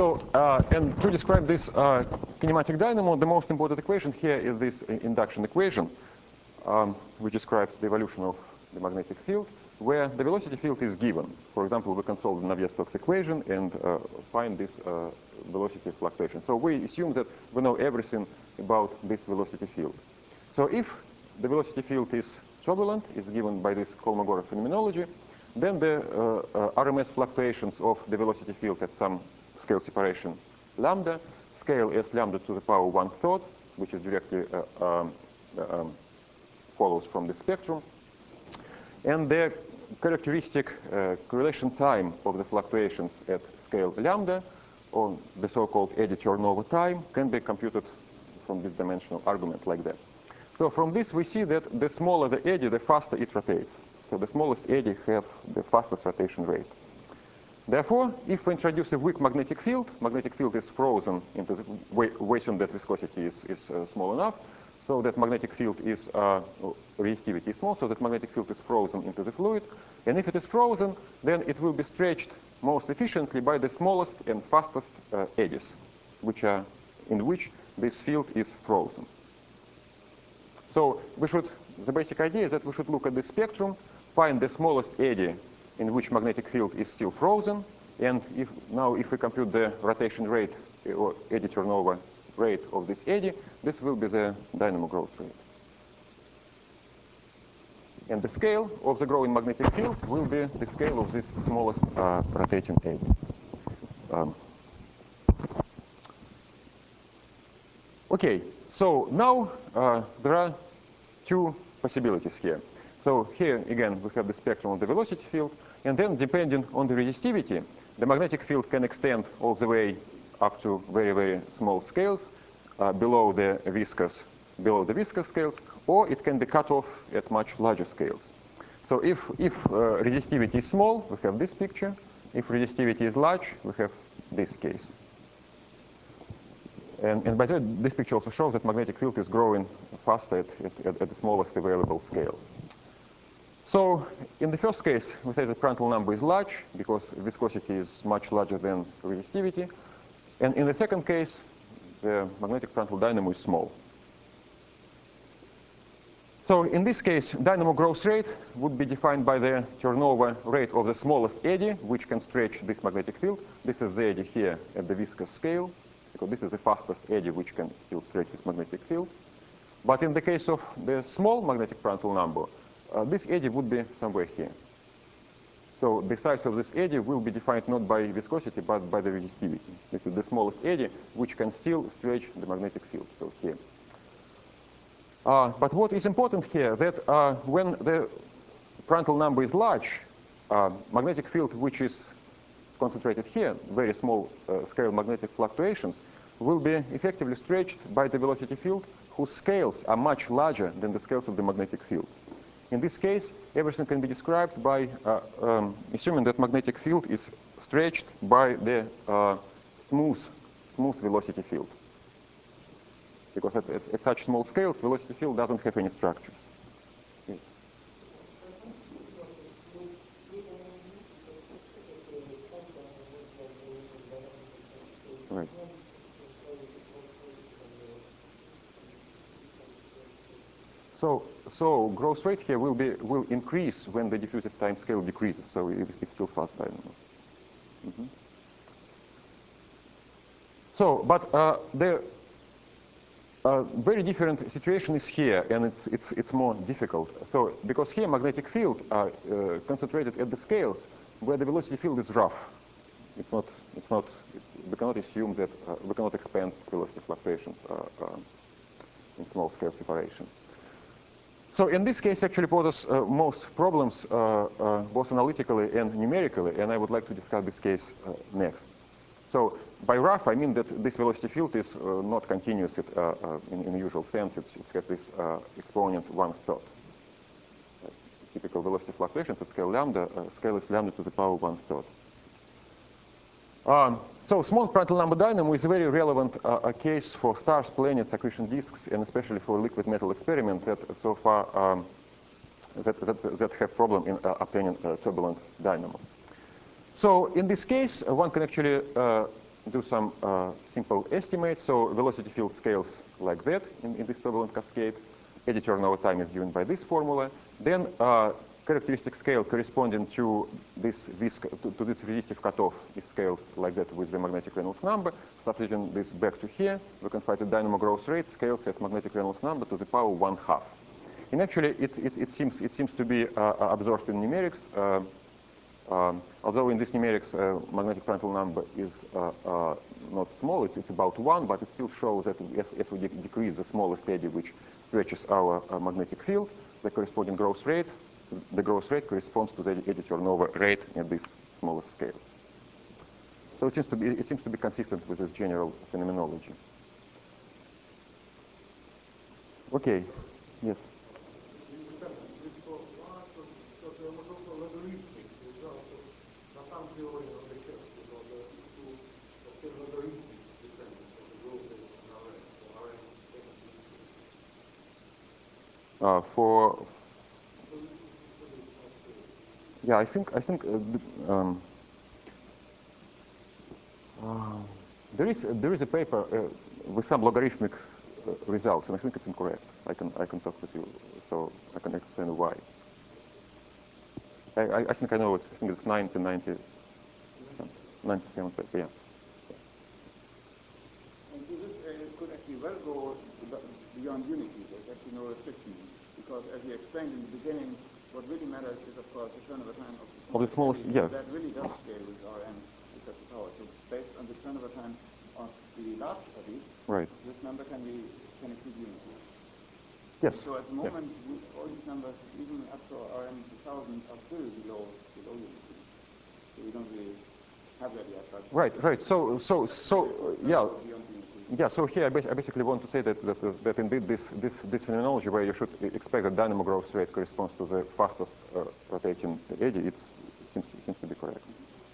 So, and to describe this kinematic dynamo, the most important equation here is this induction equation, which describes the evolution of the magnetic field, where the velocity field is given. For example, we can solve the Navier-Stokes equation and find this velocity fluctuation. So we assume that we know everything about this velocity field. So if the velocity field is turbulent, is given by this Kolmogorov phenomenology, then the RMS fluctuations of the velocity field at some scale separation lambda, scale as lambda to the power 1/3, which is directly follows from the spectrum. And the characteristic correlation time of the fluctuations at scale lambda, or the so-called eddy turnover time, can be computed from this dimensional argument like that. So from this we see that the smaller the eddy, the faster it rotates. So the smallest eddy have the fastest rotation rate. Therefore, if we introduce a weak magnetic field is frozen into the waiting that viscosity is small enough, so that magnetic field is resistivity is small, so that magnetic field is frozen into the fluid. And if it is frozen, then it will be stretched most efficiently by the smallest and fastest eddies, in which this field is frozen. So the basic idea is that we should look at the spectrum, find the smallest eddy in which magnetic field is still frozen, and if we compute the rotation rate or eddy turnover rate of this eddy, this will be the dynamo growth rate. And the scale of the growing magnetic field will be the scale of this smallest rotating eddy. Okay, so now there are two possibilities here. So here, again, we have the spectrum of the velocity field, and then depending on the resistivity, the magnetic field can extend all the way up to very, very small scales below the viscous scales, or it can be cut off at much larger scales. So if resistivity is small, we have this picture. If resistivity is large, we have this case. And by the way, this picture also shows that magnetic field is growing faster at the smallest available scale. So in the first case, we say the Prandtl number is large because viscosity is much larger than resistivity. And in the second case, the magnetic Prandtl dynamo is small. So in this case, dynamo growth rate would be defined by the turnover rate of the smallest eddy, which can stretch this magnetic field. This is the eddy here at the viscous scale, because this is the fastest eddy which can still stretch this magnetic field. But in the case of the small magnetic Prandtl number, this eddy would be somewhere here. So the size of this eddy will be defined not by viscosity, but by the resistivity. This is the smallest eddy which can still stretch the magnetic field, so here. But what is important here, that when the Prandtl number is large, magnetic field which is concentrated here, very small scale magnetic fluctuations, will be effectively stretched by the velocity field whose scales are much larger than the scales of the magnetic field. In this case, everything can be described by assuming that magnetic field is stretched by the smooth velocity field. Because at such small scales, velocity field doesn't have any structures. Yes. Right. So growth rate here will increase when the diffusive time scale decreases. So it's still fast dynamo. Mm-hmm. So, but the very different situation is here, and it's more difficult. So because here magnetic field are concentrated at the scales where the velocity field is rough. We cannot assume that we cannot expand velocity fluctuations in small scale separation. So in this case, actually poses most problems, both analytically and numerically, and I would like to discuss this case next. So by rough, I mean that this velocity field is not continuous in the usual sense. It's got this exponent 1/3. Typical velocity fluctuations at scale lambda, scale is lambda to the power 1/3. So small Prandtl number dynamo is a very relevant case for stars, planets, accretion disks, and especially for liquid metal experiments that so far that have problem in obtaining turbulent dynamo. So in this case, one can actually do some simple estimates. So velocity field scales like that in this turbulent cascade. Eddy turnover time is given by this formula. Then characteristic scale corresponding to this resistive cutoff is scaled like that with the magnetic Reynolds number. Substituting this back to here, we can find the dynamo growth rate scales as magnetic Reynolds number to the power 1/2. And actually, it seems to be observed in numerics. Although in this numerics, magnetic Prandtl number is not small, it's about 1, but it still shows that as we decrease the smallest eddy which stretches our magnetic field, the corresponding growth rate, the growth rate corresponds to the eddy turnover rate at this smallest scale. So it seems to be consistent with this general phenomenology. Okay, yes. Yeah, I think there is a paper with some logarithmic results, and I think it's incorrect. I can talk with you, so I can explain why. I think I know it. I think it's 97 paper. Yeah. And so this could actually well go beyond unity. There's actually no restriction, because as we explained in the beginning, what really matters is, of course, the turnover time of the smallest. Yeah. That really does scale with Rn to the power. So based on the turnover time of the large eddy, right, this number can exceed unity. Yes. So at the moment, all these numbers, even up to Rn 1000, are still below unity. So we don't really have that yet. But right. So yeah. Yeah, so here I basically want to say that indeed this phenomenology where you should expect that dynamo growth rate corresponds to the fastest rotating eddy, it seems to be correct.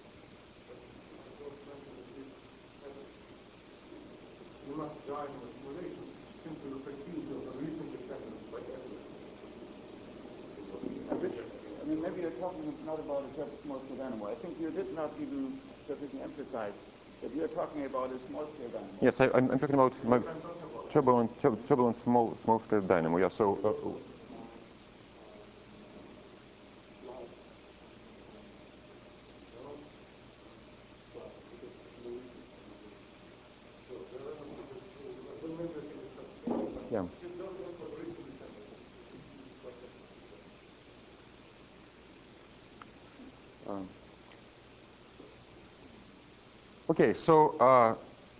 I mean, maybe you're talking not about a small-scale dynamo. I think you did not even sufficiently emphasize that you're talking about a small-scale dynamo. Yes, I'm talking about my turbulent small-scale dynamo. Yeah, so. Yeah. Okay, so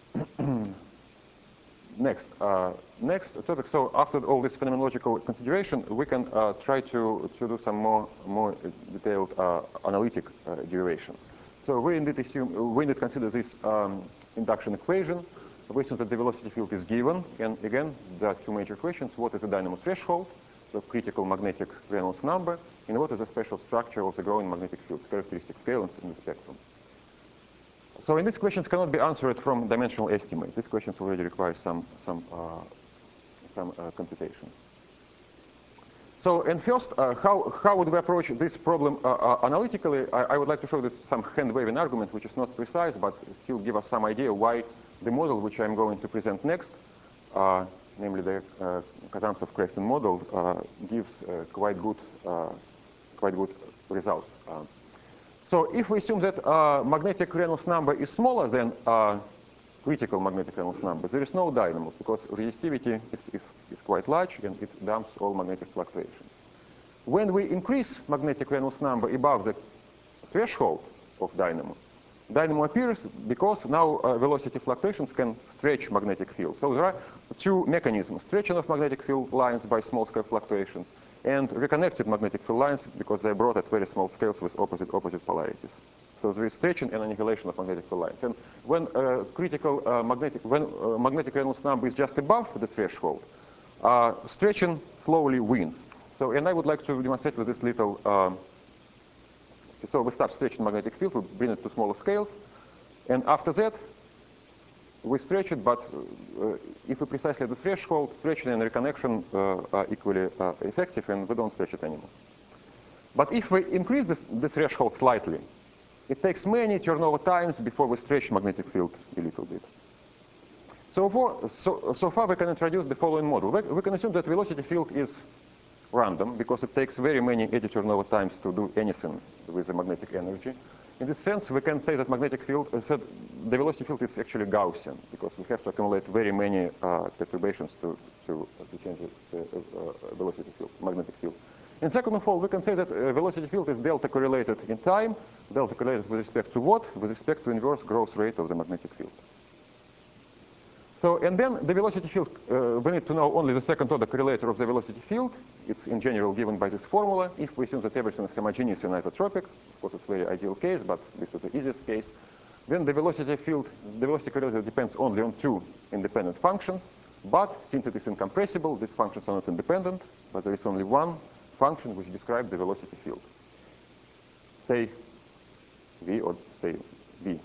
next topic. So after all this phenomenological consideration, we can try to do some more detailed analytic derivation. So we indeed consider this induction equation. We assume that the velocity field is given, and again, there are two major questions: what is the dynamo threshold, the critical magnetic Reynolds number, and what is the special structure of the growing magnetic field, characteristic scale in the spectrum. So, and these questions cannot be answered from dimensional estimate. These questions already require some computation. So, and first, how would we approach this problem analytically? I would like to show this some hand-waving argument, which is not precise, but still give us some idea why the model which I'm going to present next, namely the Kazantsov-Crafton model, gives quite good results. So if we assume that magnetic Reynolds number is smaller than critical magnetic Reynolds number, there is no dynamo because resistivity is quite large and it dumps all magnetic fluctuations. When we increase magnetic Reynolds number above the threshold of dynamo appears because now velocity fluctuations can stretch magnetic field. So there are two mechanisms: stretching of magnetic field lines by small-scale fluctuations, and reconnected magnetic field lines because they are brought at very small scales with opposite polarities. So there is stretching and annihilation of magnetic field lines. And when magnetic Reynolds number is just above the threshold, stretching slowly wins. So, and I would like to demonstrate with this little. So we start stretching magnetic field, we bring it to smaller scales, and after that, we stretch it, but if we precisely at the threshold, stretching and reconnection are equally effective, and we don't stretch it anymore. But if we increase the threshold slightly, it takes many turnover times before we stretch magnetic field a little bit. So far we can introduce the following model. We can assume that velocity field is random because it takes very many eddy turnover times to do anything with the magnetic energy. In this sense, we can say that magnetic field, the velocity field is actually Gaussian because we have to accumulate very many perturbations to change the velocity field, magnetic field. And second of all, we can say that velocity field is delta correlated in time, delta correlated with respect to what? With respect to inverse growth rate of the magnetic field. So, and then the velocity field, we need to know only the second order correlator of the velocity field. It's in general given by this formula. If we assume that everything is homogeneous and isotropic, of course it's a very ideal case, but this is the easiest case, then the velocity field, the velocity correlator depends only on two independent functions. But since it is incompressible, these functions are not independent, but there is only one function which describes the velocity field. Say V or say V.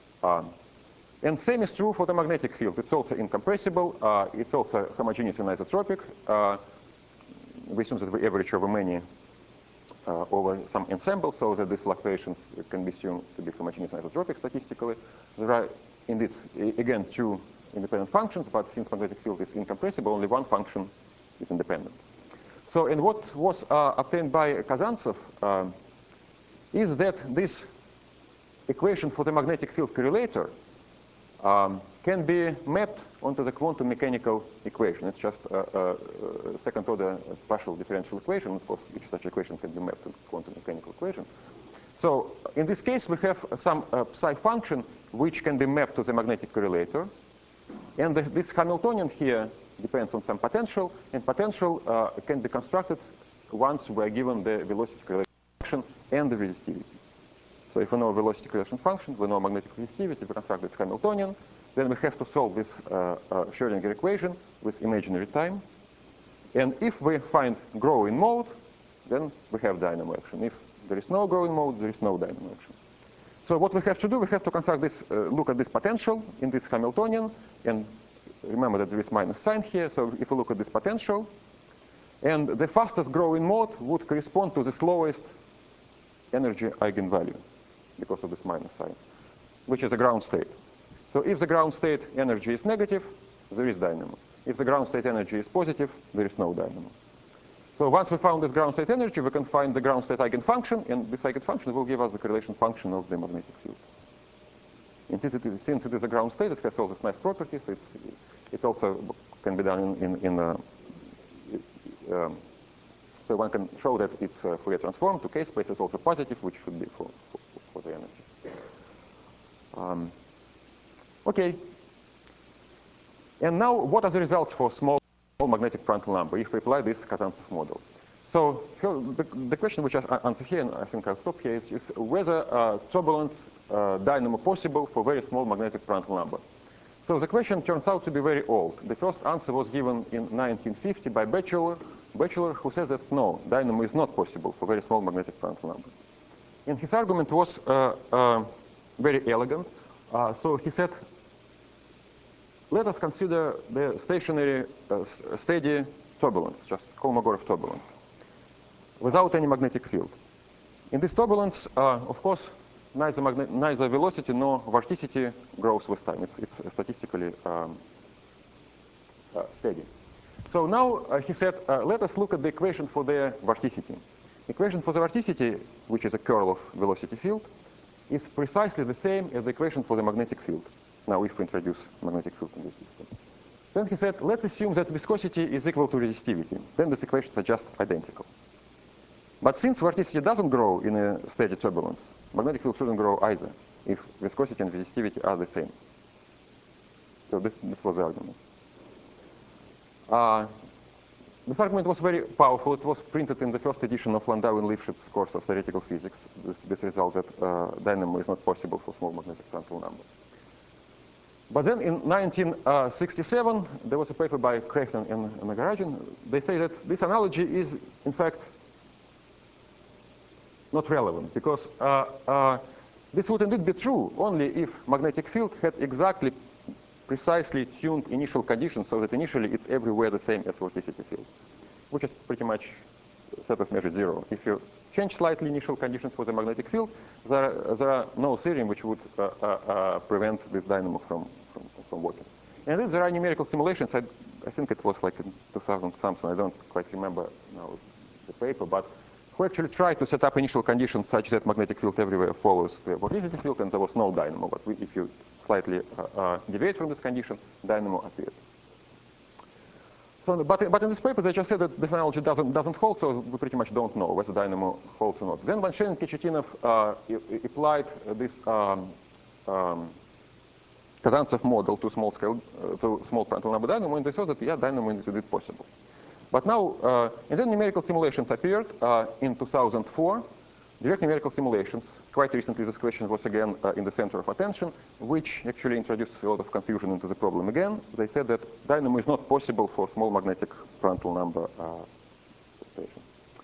And same is true for the magnetic field. It's also incompressible. It's also homogeneous and isotropic. We assume that we average over many, over some ensemble, so that these fluctuations can be assumed to be homogeneous and isotropic statistically. There are indeed, again, two independent functions, but since magnetic field is incompressible, only one function is independent. So, and what was obtained by Kazantsev is that this equation for the magnetic field correlator can be mapped onto the quantum mechanical equation. It's just a second order partial differential equation. Of course, each such equation can be mapped to quantum mechanical equation. So in this case, we have some psi function which can be mapped to the magnetic correlator. And this Hamiltonian here depends on some potential, and potential can be constructed once we are given the velocity correlation function and the resistivity. So if we know velocity correlation function, we know magnetic resistivity, we construct this Hamiltonian, then we have to solve this Schrödinger equation with imaginary time. And if we find growing mode, then we have dynamo action. If there is no growing mode, there is no dynamo action. So what we have to do, we have to construct this, look at this potential in this Hamiltonian, and remember that there is minus sign here. So if we look at this potential, and the fastest growing mode would correspond to the slowest energy eigenvalue because of this minus sign, which is a ground state. So if the ground state energy is negative, there is dynamo. If the ground state energy is positive, there is no dynamo. So once we found this ground state energy, we can find the ground state eigenfunction, and this eigenfunction will give us the correlation function of the magnetic field. And since it is a ground state, it has all these nice properties. It also can be done so one can show that it's Fourier transform to K space is also positive, which should be for the energy. Okay. And now, what are the results for small magnetic Prandtl number if we apply this Kazantsev model? So the question which I answer here, and I think I'll stop here, is whether turbulent dynamo possible for very small magnetic Prandtl number. So the question turns out to be very old. The first answer was given in 1950 by Batchelor, who says that no, dynamo is not possible for very small magnetic Prandtl number. And his argument was very elegant. So he said, let us consider the stationary, steady turbulence, just Kolmogorov turbulence, without any magnetic field. In this turbulence, of course, neither velocity nor vorticity grows with time. It's statistically steady. So now he said, let us look at the equation for the vorticity. Equation for the vorticity, which is a curl of velocity field, is precisely the same as the equation for the magnetic field. Now, if we introduce magnetic field in this system. Then he said, let's assume that viscosity is equal to resistivity. Then these equations are just identical. But since vorticity doesn't grow in a steady turbulence, magnetic field shouldn't grow either if viscosity and resistivity are the same. So this was the argument. This argument was very powerful. It was printed in the first edition of Landau and Lifshitz course of theoretical physics. This result that dynamo is not possible for small magnetic Prandtl number. But then in 1967, there was a paper by Krechner and Nagarajin. They say that this analogy is, in fact, not relevant, because this would indeed be true only if magnetic field had exactly, precisely tuned initial conditions so that initially it's everywhere the same as vorticity field, which is pretty much set of measure 0. If you change slightly initial conditions for the magnetic field, there are no theorem which would prevent this dynamo from working. And then there are numerical simulations. I think it was like in 2000 something. I don't quite remember now the paper, but who actually tried to set up initial conditions such that magnetic field everywhere follows the vorticity field, and there was no dynamo. But if you slightly deviate from this condition, dynamo appeared. So, but in this paper, they just said that this analogy doesn't hold, so we pretty much don't know whether dynamo holds or not. Then Van Scheen and Kechetinov applied this Kazantsev model to small Prandtl number dynamo, and they saw that, yeah, dynamo is indeed possible. But now, and then numerical simulations appeared in 2004, direct numerical simulations. Quite recently, this question was again in the center of attention, which actually introduced a lot of confusion into the problem again. They said that dynamo is not possible for small magnetic Prandtl number station.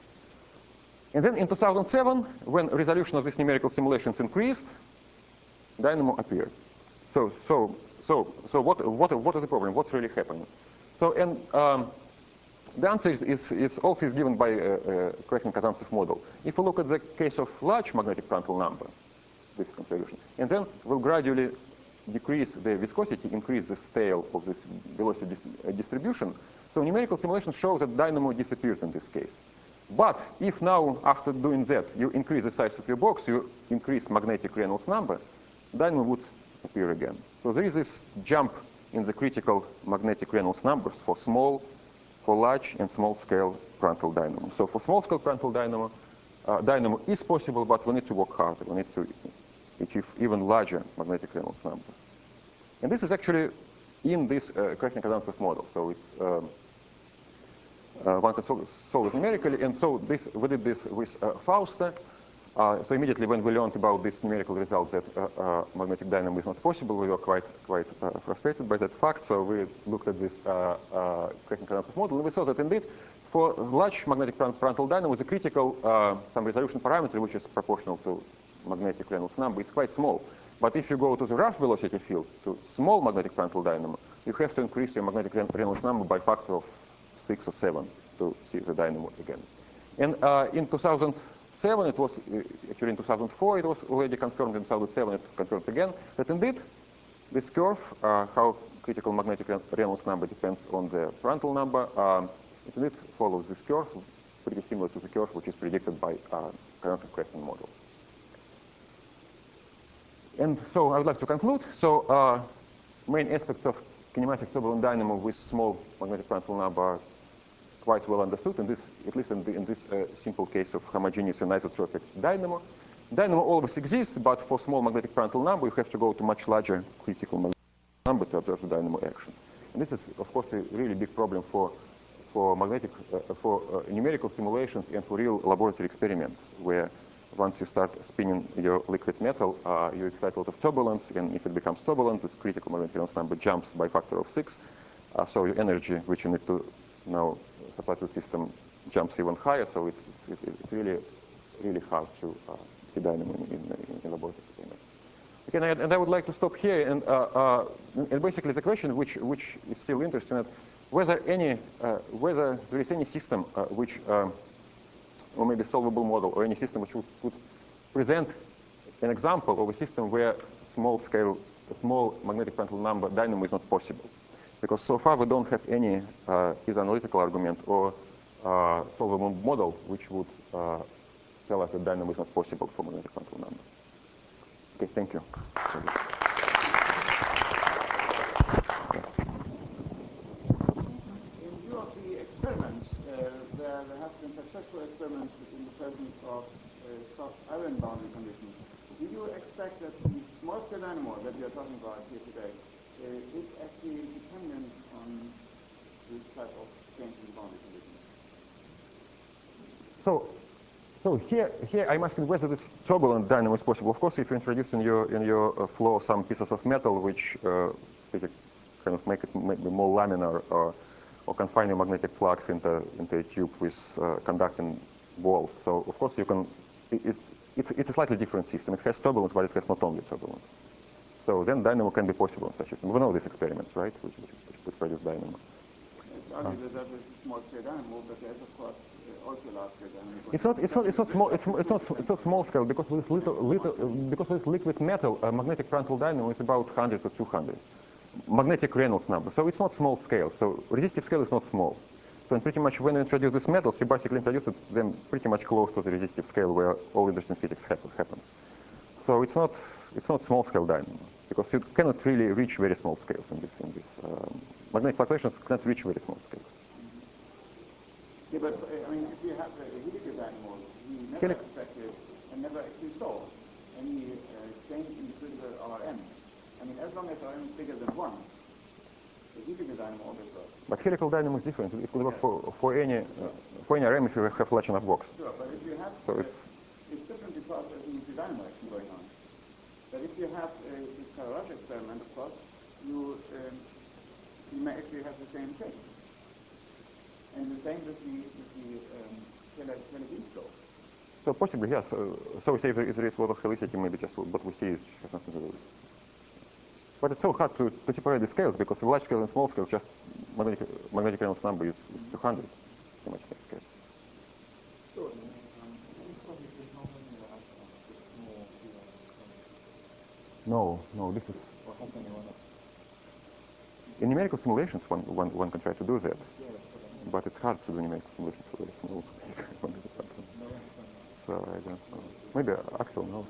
And then in 2007, when resolution of these numerical simulations increased, dynamo appeared. So what is the problem? What's really happening? So, and the answer is also given by correcting Kazantsev model. If we look at the case of large magnetic Prandtl number, this contribution, and then we'll gradually decrease the viscosity, increase the scale of this velocity distribution. So numerical simulations show that dynamo disappears in this case. But if now, after doing that, you increase the size of your box, you increase magnetic Reynolds number, dynamo would appear again. So there is this jump in the critical magnetic Reynolds numbers for small, for large and small scale Prandtl dynamo. So for small scale Prandtl dynamo, dynamo is possible, but we need to work harder. We need to achieve even larger magnetic Reynolds number. And this is actually in this correcting Kazantsev model. So it's one can solve it numerically. And so we did this with Fausta. So immediately when we learned about this numerical result that magnetic dynamo is not possible, we were quite frustrated by that fact. So we looked at this correcting Kazantsev model, and we saw that indeed for large magnetic Prandtl dynamo, the critical some resolution parameter, which is proportional to magnetic Reynolds number, is quite small. But if you go to the rough velocity field, to small magnetic Prandtl dynamo, you have to increase your magnetic Reynolds number by a factor of 6 or 7 to see the dynamo again. And in 2007, it was actually in 2004, it was already confirmed. In 2007, it's confirmed again that indeed this curve, how critical magnetic Reynolds number depends on the Prandtl number, it indeed follows this curve, pretty similar to the curve which is predicted by Kazantsev correcting model. And so I would like to conclude. So main aspects of kinematic turbulent dynamo with small magnetic Prandtl number are quite well understood, in this, at least in this simple case of homogeneous and isotropic dynamo. Dynamo always exists, but for small magnetic Prandtl number, you have to go to much larger critical magnetic number to observe the dynamo action. And this is, of course, a really big problem for numerical simulations and for real laboratory experiments, where once you start spinning your liquid metal, you excite a lot of turbulence, and if it becomes turbulent, this critical magnetic Reynolds number jumps by a factor of 6. So your energy, which you need to now supply to the system, jumps even higher. So it's really hard to see dynamo in laboratory experiments. Okay, and I would like to stop here, and basically the question which is still interesting is whether there is any system which or maybe solvable model, or any system which would present an example of a system where small magnetic Prandtl number dynamo is not possible. Because so far we don't have any either analytical argument or solvable model which would tell us that dynamo is not possible for magnetic Prandtl number. Okay, thank you. Experiments, there have been successful experiments in the presence of soft iron boundary conditions. Do you expect that the small scale dynamo that we are talking about here today is actually dependent on this type of change in boundary conditions? So here I'm asking whether this turbulent dynamo is possible. Of course, if you introduce in your flow some pieces of metal which kind of make it maybe more laminar, or confine your magnetic flux into a tube with conducting walls. So of course you can. It's a slightly different system. It has turbulence, but it has not only turbulence. So then dynamo can be possible in such a system. We know these experiments, right, which produce dynamo. It's argued that that is small scale dynamo, but there's of course also large scale dynamics. It's not small scale because with liquid metal, magnetic frontal dynamo is about 100 to 200. Magnetic Reynolds number. So it's not small scale. So resistive scale is not small. So pretty much when you introduce these metals, you basically introduce them pretty much close to the resistive scale where all interesting physics happens. So it's not small scale dynamo because you cannot really reach very small scales in this. Magnetic fluctuations cannot reach very small scales. Yeah, but I mean, if you have a helical dynamo, we never expected and never actually saw any change in the physical Rm. I mean, as long as Rm is bigger than 1, the helical dynamo always works. But helical dynamo is different. It could work for any Rm if you have large enough box. Sure, but if you have, it's different because there's a nuclear dynamo action going on. But if you have this Karl-Raj experiment, of course, you may actually have the same change. And the same with the Taylor-Beam flow. So possibly, yes. So we say if there is a lot of helicity, maybe just what we see has nothing to do with it. But it's so hard to separate the scales because the large scale and small scale, just magnetic Reynolds number is 200, pretty much in this case. No, this is. In numerical simulations, one can try to do that, but it's hard to do numerical simulations for very small. So I don't know. Maybe Axel knows.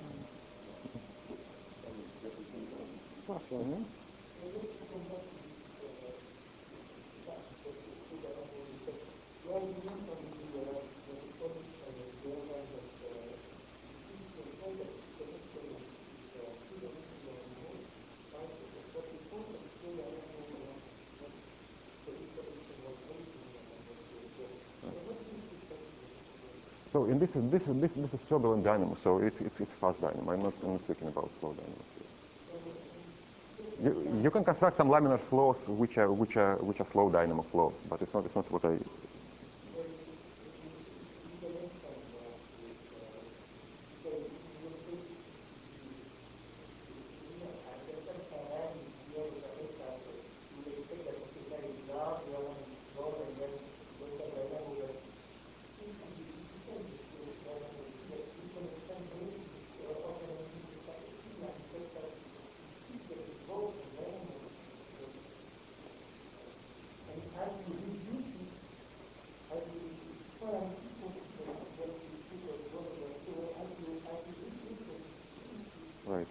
So in this is turbulent dynamo, so it's fast dynamo. I'm not speaking about slow dynamo. You can construct some laminar flows which are slow dynamo flows, but it's not what I. Right.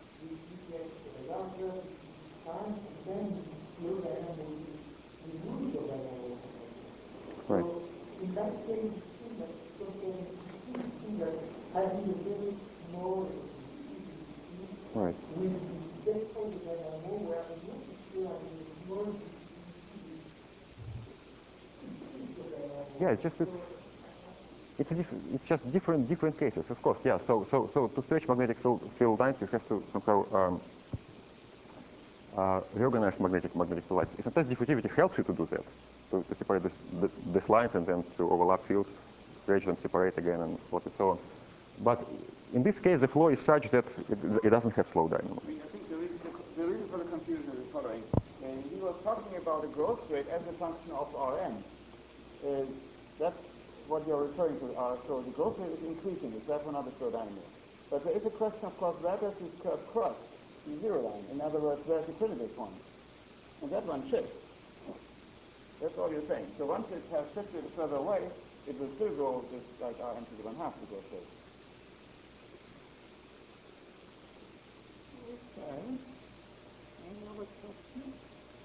Right. In that case, more Right. with this kind of dynamo where I'm not sure more Yeah, it's just different cases, of course. Yeah. So to stretch magnetic field lines, you have to somehow reorganize magnetic field lines. Sometimes diffusivity helps you to do that, to separate these lines and then to overlap fields, stretch them, separate again, and so on. But in this case, the flow is such that it doesn't have slow dynamo. I think the reason for the confusion is the following. He was talking about a growth rate as a function of Rm. That's what you're referring to. So the growth rate is increasing. Is that one of the slow dynamo? But there is a question, of course, where does this curve cross the zero line? In other words, where's the critical point? And that one shifts. That's all you're saying. So once it has shifted further away, it will still go just like Rm to the 1/2 the growth rate. Okay. Any other questions?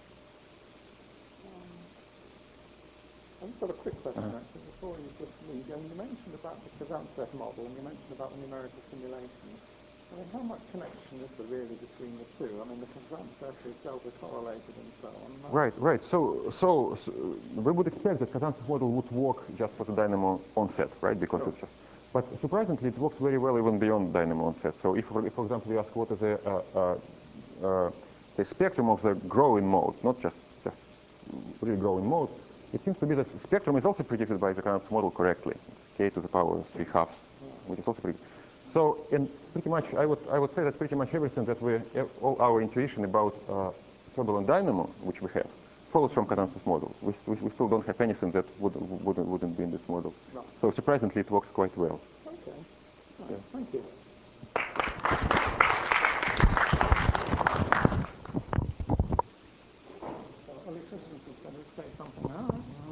I've just got a quick question actually before you just leave. You mentioned about the Kazantsev model and you mentioned about the numerical simulation. I mean, how much connection is there really between the two? I mean, the Kazantsev is delta correlated and so on. Right. So we would expect that Kazantsev model would work just for the dynamo onset, right? Because it's just. But surprisingly, it works very well even beyond dynamo onset. So if for example, you ask what is the spectrum of the growing mode, not just really growing mode, it seems to be that the spectrum is also predicted by the Kazantsev model correctly. It's k to the power 3/2, which is also predicted. So, in pretty much, I would say that pretty much everything that all our intuition about turbulent dynamo, which we have, follows from Kazantzev's model. We still don't have anything that wouldn't be in this model. Right. So surprisingly, it works quite well. Okay. Right. Yeah. Thank you. So Ollie Christensen is going to say something now.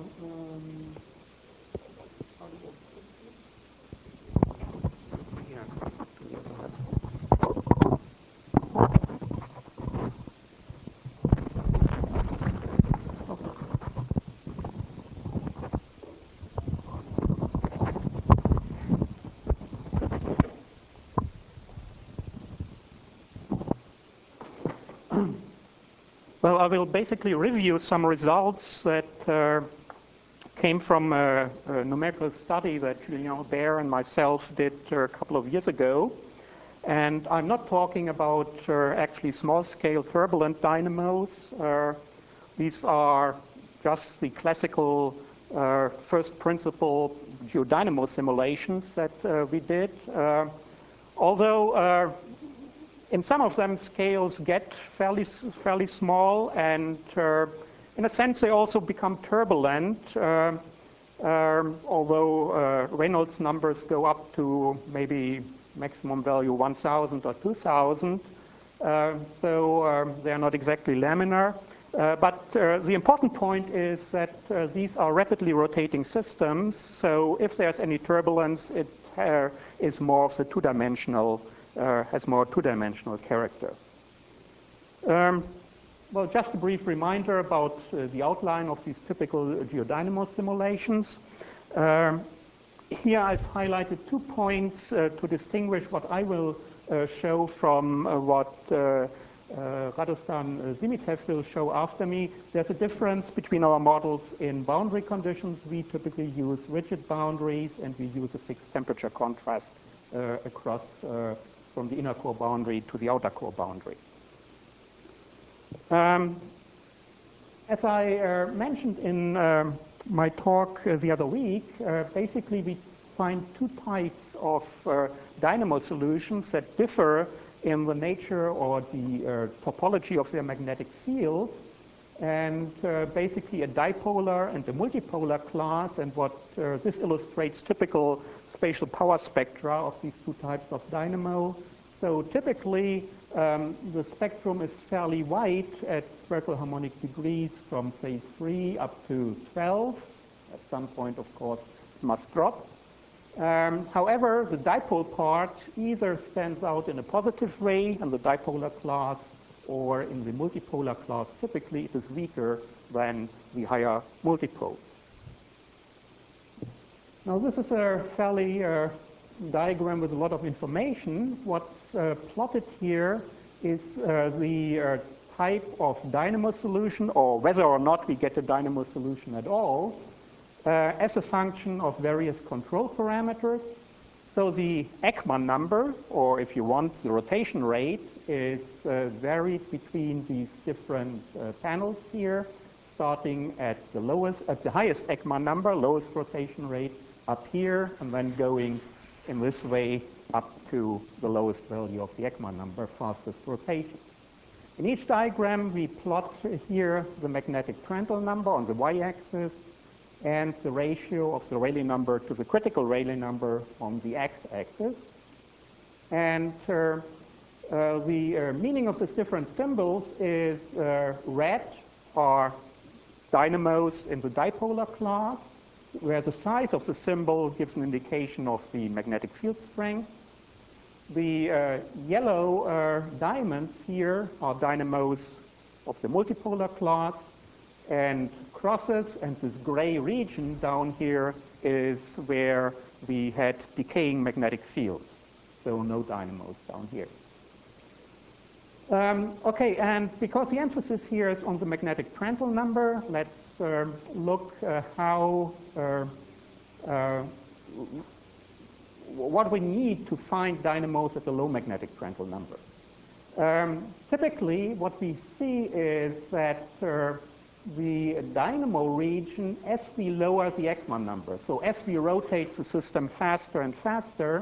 Well, I will basically review some results that came from a numerical study that Julien Aubert and myself did a couple of years ago. And I'm not talking about actually small-scale turbulent dynamos. These are just the classical first principle geodynamo simulations that we did. Although in some of them, scales get fairly small, and in a sense, they also become turbulent, although Reynolds numbers go up to maybe maximum value 1,000 or 2,000. So they're not exactly laminar. But the important point is that these are rapidly rotating systems. So if there's any turbulence, it is more of the two-dimensional has more two-dimensional character. Well, just a brief reminder about the outline of these typical geodynamo simulations. Here I've highlighted 2 points to distinguish what I will show from what Radostan Zimitev will show after me. There's a difference between our models in boundary conditions. We typically use rigid boundaries, and we use a fixed temperature contrast across from the inner core boundary to the outer core boundary. As I mentioned in my talk the other week, basically we find 2 types of dynamo solutions that differ in the nature or the topology of their magnetic field, and basically a dipolar and a multipolar class. And what this illustrates typical spatial power spectra of these 2 types of dynamo. So typically, the spectrum is fairly wide at spherical harmonic degrees from, say, 3 up to 12. At some point, of course, it must drop. However, the dipole part either stands out in a positive way in the dipolar class, or in the multipolar class. Typically, it is weaker than the higher multipoles. Now, this is a fairly diagram with a lot of information. What's plotted here is the type of dynamo solution, or whether or not we get a dynamo solution at all, as a function of various control parameters. So the Ekman number, or if you want, the rotation rate, is varied between these different panels here, starting at the highest Ekman number, lowest rotation rate, up here, and then going in this way up to the lowest value of the Ekman number, fastest rotation. In each diagram, we plot here the magnetic Prandtl number on the y-axis and the ratio of the Rayleigh number to the critical Rayleigh number on the x-axis. And the meaning of these different symbols is red are dynamos in the dipolar class, where the size of the symbol gives an indication of the magnetic field strength. The yellow diamonds here are dynamos of the multipolar class, and crosses, and this gray region down here is where we had decaying magnetic fields. So no dynamos down here. Okay, and because the emphasis here is on the magnetic Prandtl number, let's look how what we need to find dynamos at the low magnetic Prandtl number. Typically, what we see is that the dynamo region, as we lower the Ekman number, so as we rotate the system faster and faster,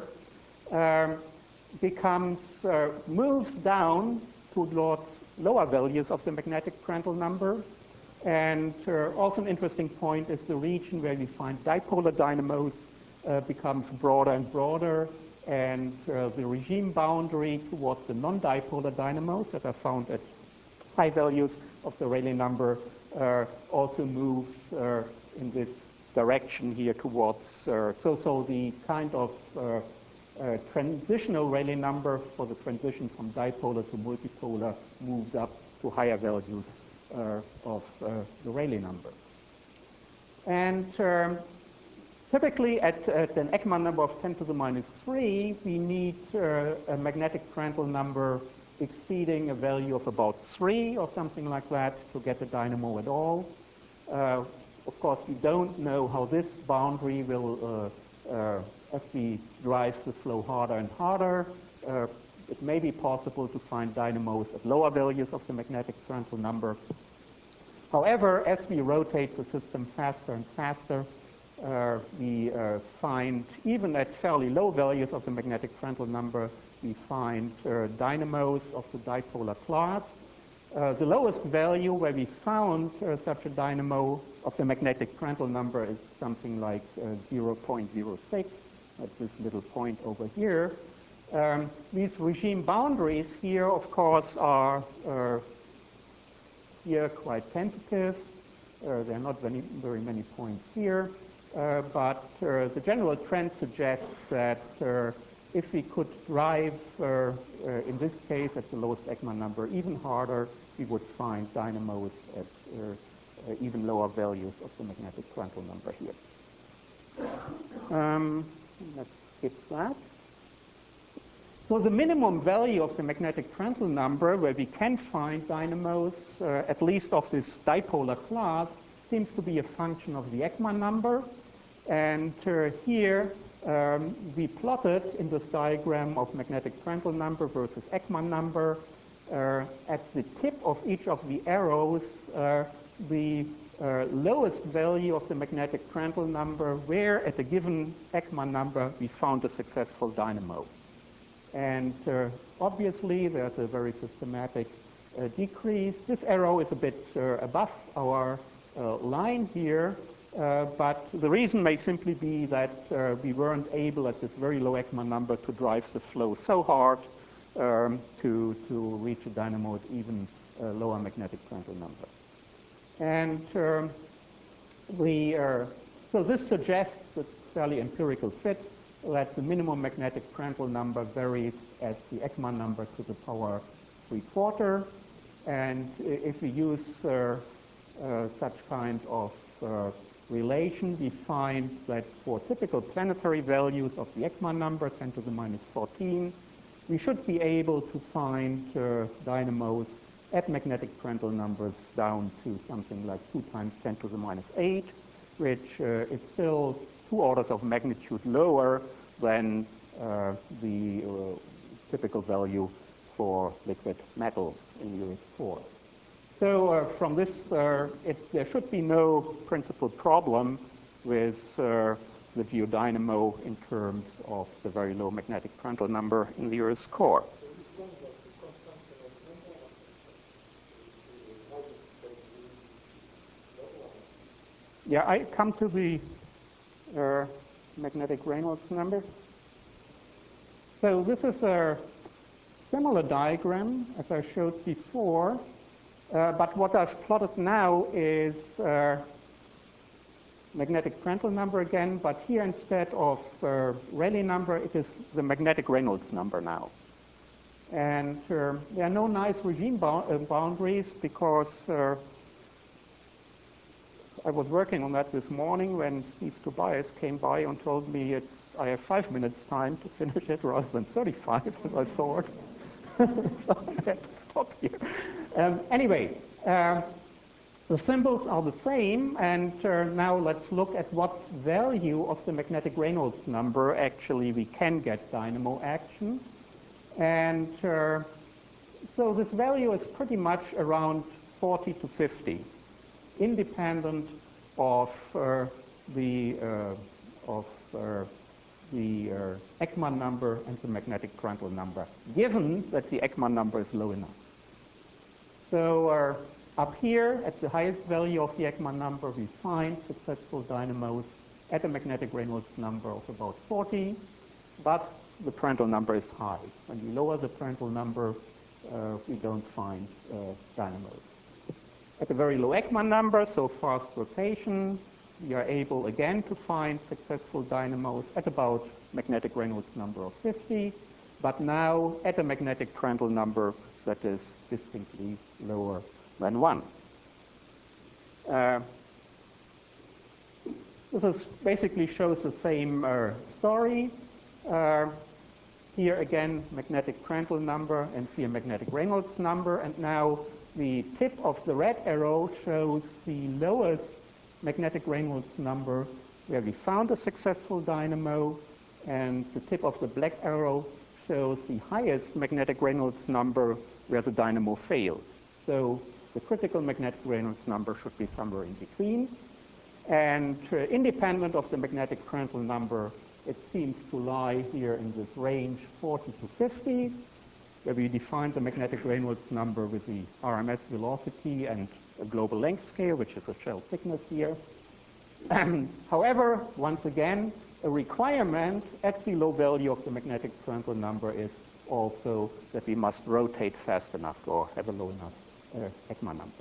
moves down towards lower values of the magnetic Prandtl number. And also an interesting point is the region where we find dipolar dynamos becomes broader and broader, and the regime boundary towards the non-dipolar dynamos that are found at high values of the Rayleigh number also moves in this direction here towards, so the kind of transitional Rayleigh number for the transition from dipolar to multipolar moves up to higher values of the Rayleigh number. And typically at an Ekman number of 10 to the minus 3, we need a magnetic Prandtl number exceeding a value of about 3 or something like that to get a dynamo at all. Of course, we don't know how this boundary will, as we drive the flow harder and harder, it may be possible to find dynamos at lower values of the magnetic Prandtl number. However, as we rotate the system faster and faster, we find, even at fairly low values of the magnetic Prandtl number, we find dynamos of the dipolar class. The lowest value where we found such a dynamo of the magnetic Prandtl number is something like 0.06. That's this little point over here. These regime boundaries here, of course, are here quite tentative. There are not very many points here. But the general trend suggests that if we could drive, in this case, at the lowest Ekman number even harder, we would find dynamos at even lower values of the magnetic Prandtl number here. Let's skip that. So the minimum value of the magnetic Prandtl number, where we can find dynamos, at least of this dipolar class, seems to be a function of the Ekman number. And here we plotted in this diagram of magnetic Prandtl number versus Ekman number. At the tip of each of the arrows, the lowest value of the magnetic Prandtl number, where at a given Ekman number we found a successful dynamo. And obviously there's a very systematic decrease. This arrow is a bit above our line here, but the reason may simply be that we weren't able at this very low Ekman number to drive the flow so hard to reach a dynamo at even lower magnetic Prandtl number. And so this suggests a fairly empirical fit that the minimum magnetic Prandtl number varies as the Ekman number to the power 3/4. And if we use such kind of relation, we find that for typical planetary values of the Ekman number, 10 to the minus 14, we should be able to find dynamos at magnetic Prandtl numbers down to something like 2 times 10 to the minus 8, which is still 2 orders of magnitude lower than the typical value for liquid metals in URIS 4. So from this, there should be no principal problem with the geodynamo in terms of the very low magnetic Prandtl number in the Earth's core. Yeah, I come to the magnetic Reynolds number. So this is a similar diagram as I showed before, but what I've plotted now is magnetic Prandtl number again, but here instead of Rayleigh number, it is the magnetic Reynolds number now. And there are no nice regime boundaries because I was working on that this morning when Steve Tobias came by and told me I have 5 minutes time to finish it rather than 35, as I thought. So I had to stop here. Anyway, the symbols are the same, and now let's look at what value of the magnetic Reynolds number actually we can get dynamo action. And so this value is pretty much around 40 to 50. Independent of the Ekman number and the magnetic Prandtl number, given that the Ekman number is low enough. So Up here, at the highest value of the Ekman number, we find successful dynamos at a magnetic Reynolds number of about 40, but the Prandtl number is high. When we lower the Prandtl number, we don't find dynamos. At a very low Ekman number, so fast rotation, we are able again to find successful dynamos at about magnetic Reynolds number of 50, but now at a magnetic Prandtl number that is distinctly lower than 1. This basically shows the same story. Here again, magnetic Prandtl number, and here magnetic Reynolds number, and now the tip of the red arrow shows the lowest magnetic Reynolds number where we found a successful dynamo, and the tip of the black arrow shows the highest magnetic Reynolds number where the dynamo failed. So the critical magnetic Reynolds number should be somewhere in between. And independent of the magnetic Prandtl number, it seems to lie here in this range 40 to 50, where we define the magnetic Reynolds number with the RMS velocity and a global length scale, which is a shell thickness here. However, once again, a requirement at the low value of the magnetic Prandtl number is also that we must rotate fast enough or have a low enough Ekman number.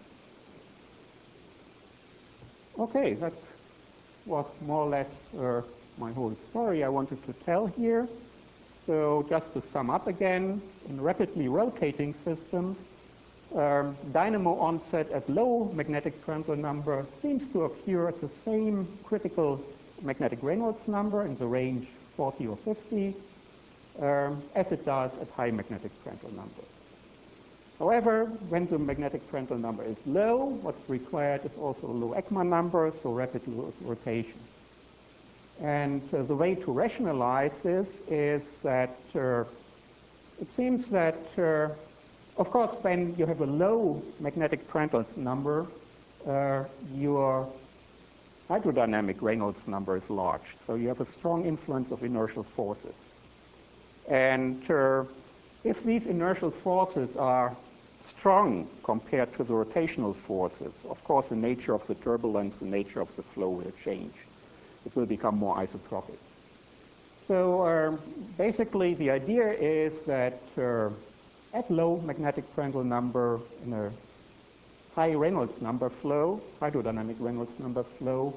Okay, that was more or less my whole story I wanted to tell here. So just to sum up again, in rapidly rotating systems, dynamo onset at low magnetic Prandtl number seems to occur at the same critical magnetic Reynolds number in the range 40 or 50 as it does at high magnetic Prandtl number. However, when the magnetic Prandtl number is low, what's required is also a low Ekman number, so rapid rotation. And the way to rationalize this is that it seems that, of course, when you have a low magnetic Prandtl number, your hydrodynamic Reynolds number is large. So you have a strong influence of inertial forces. And if these inertial forces are strong compared to the rotational forces, of course, the nature of the turbulence, the nature of the flow will change. It will become more isotropic. So basically, the idea is that at low magnetic Prandtl number in a high Reynolds number flow, hydrodynamic Reynolds number flow,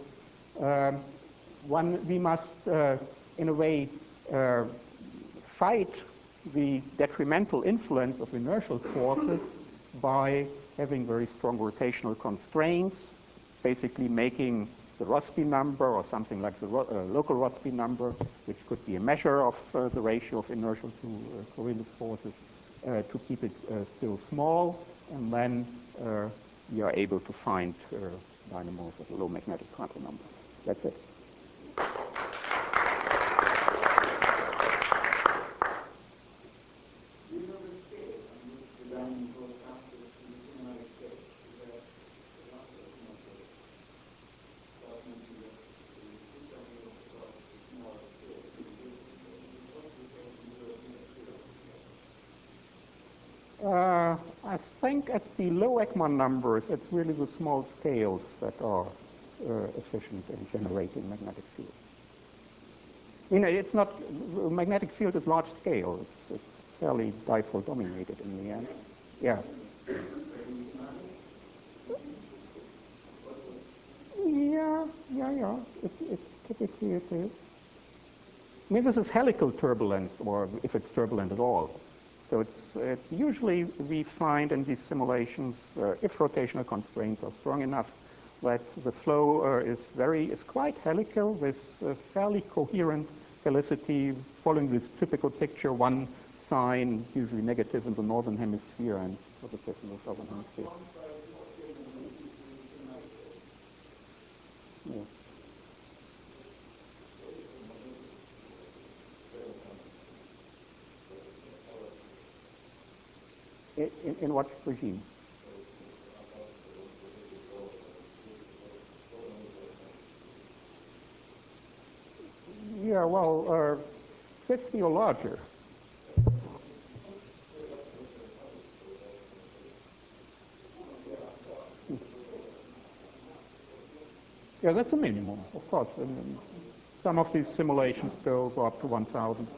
we must, in a way, fight the detrimental influence of inertial forces by having very strong rotational constraints, basically making the Rossby number or something like the local Rossby number, which could be a measure of the ratio of inertial to correlative forces, to keep it still small, and then you are able to find dynamos at a low magnetic Prandtl number. That's it. I think at the low Ekman numbers, it's really the small scales that are efficient in generating magnetic fields. You know, it's not, the magnetic field is large scale. It's fairly dipole dominated in the end. Yeah. Yeah. It's typically it is. I mean, this is helical turbulence, or if it's turbulent at all. So it's usually we find in these simulations, if rotational constraints are strong enough, that the flow is quite helical with fairly coherent helicity, following this typical picture, one sign usually negative in the northern hemisphere and positive in the southern hemisphere. Yeah. In what regime? Yeah, well, 50 or larger. Yeah, that's a minimum, of course. And some of these simulations go up to 1,000.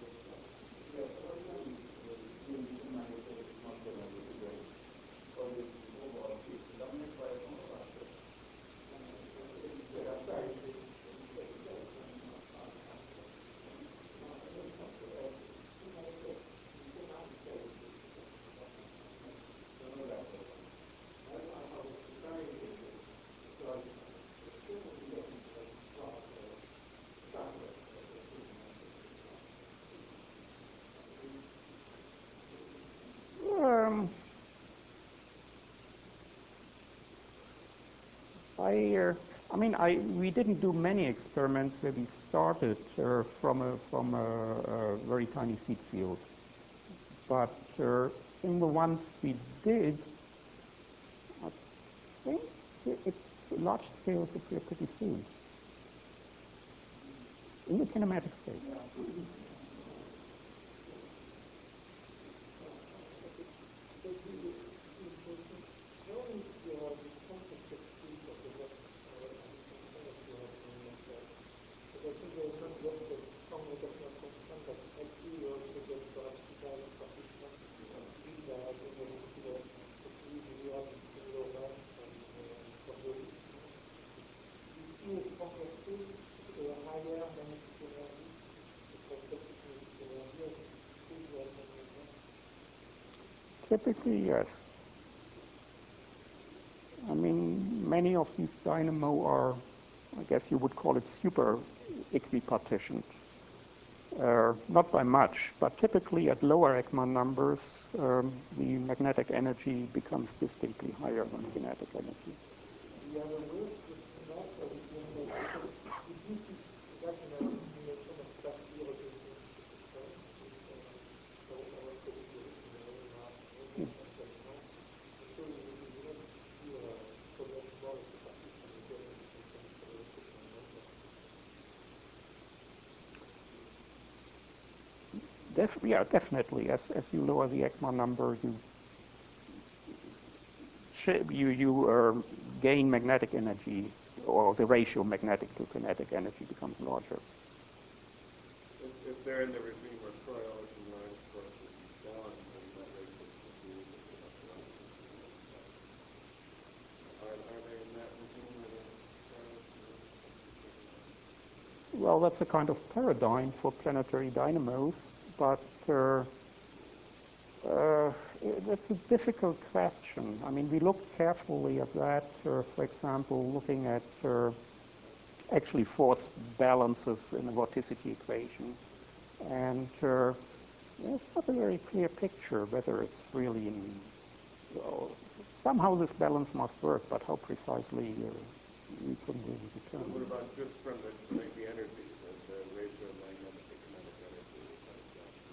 Um, we didn't do many experiments where we started from a very tiny seed field, but in the ones we did, I think large scales appear pretty soon in the kinematic state. Typically, yes. I mean, many of these dynamo are, I guess you would call it super equipartitioned. Not by much, but typically at lower Ekman numbers, the magnetic energy becomes distinctly higher than kinetic energy. Yeah, definitely. As you lower the Ekman number, you gain magnetic energy, or the ratio magnetic to kinetic energy becomes larger. If they're in the regime where Coriolis and Lorentz forces balance, then that ratio should be equal to about the opposite. Are they in that regime where the Coriolis and Lorentz forces are balance? Well, that's a kind of paradigm for planetary dynamos, but that's a difficult question. I mean, we looked carefully at that, for example, looking at actually force balances in the vorticity equation. And it's not a very clear picture whether it's really somehow this balance must work, but how precisely we couldn't really determine. What about just from the energy, the ratio of magnetic to kinetic energy is how exactly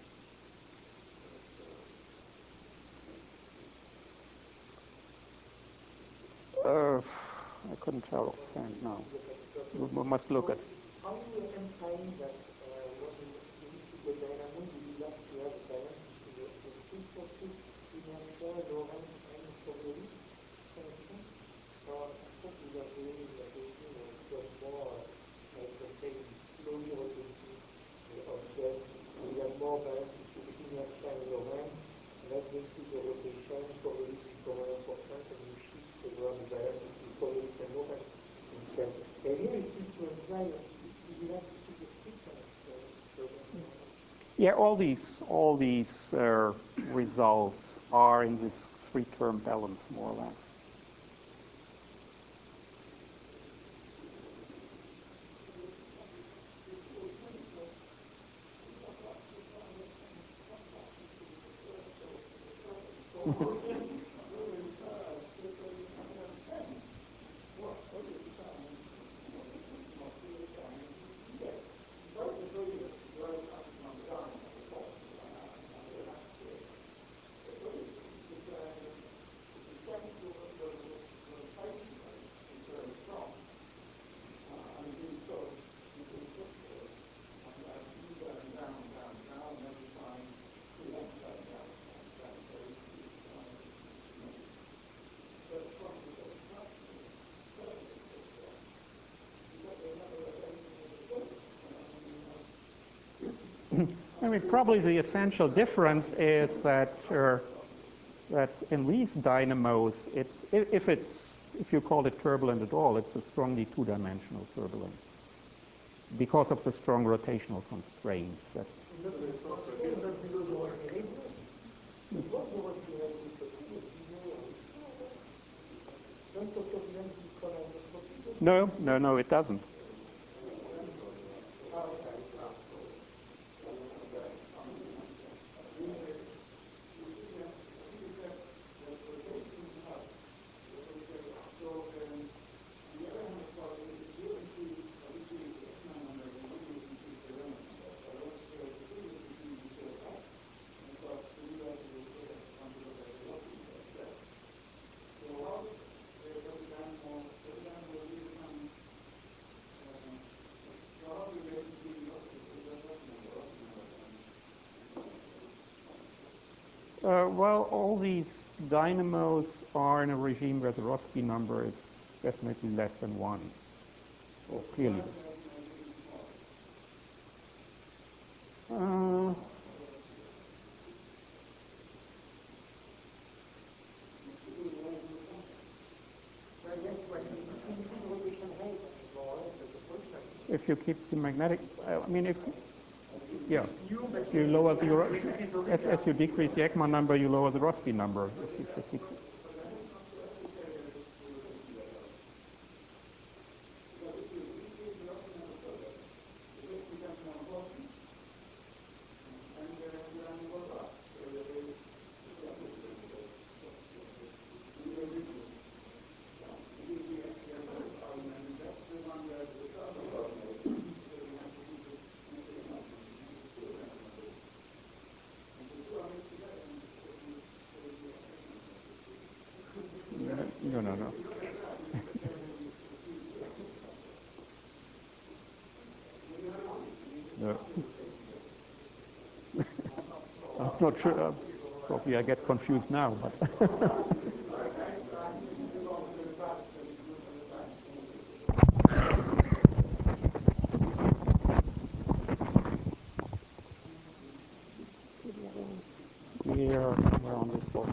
I couldn't tell offhand now. We must look at. How do you emphasize that when you receive the dynamo, you would like to have a balance between the two forces, inertia, Lorentz, and Coriolis, for instance? So I thought we were doing a regime where it was more, let's say, slowly rotating object. We have more balance between inertia and Lorentz. Less density of rotation, Coriolis is more important, and you shift toward the balance between Coriolis and Lorentz instead. The idea is to imply that you have to keep the sequence present. Yeah, all these results are in this three-term balance, more or less. I mean, probably the essential difference is that that in these dynamos, if you call it turbulent at all, it's a strongly two-dimensional turbulence because of the strong rotational constraints. No, it doesn't. Well, all these dynamos are in a regime where the Rossby number is definitely less than 1. Or clearly. If you keep the magnetic, I mean, yeah, you lower as you decrease the Ekman number, you lower the Rossby number. No. No. I'm not sure. Probably I get confused now, but. Here, somewhere on this board.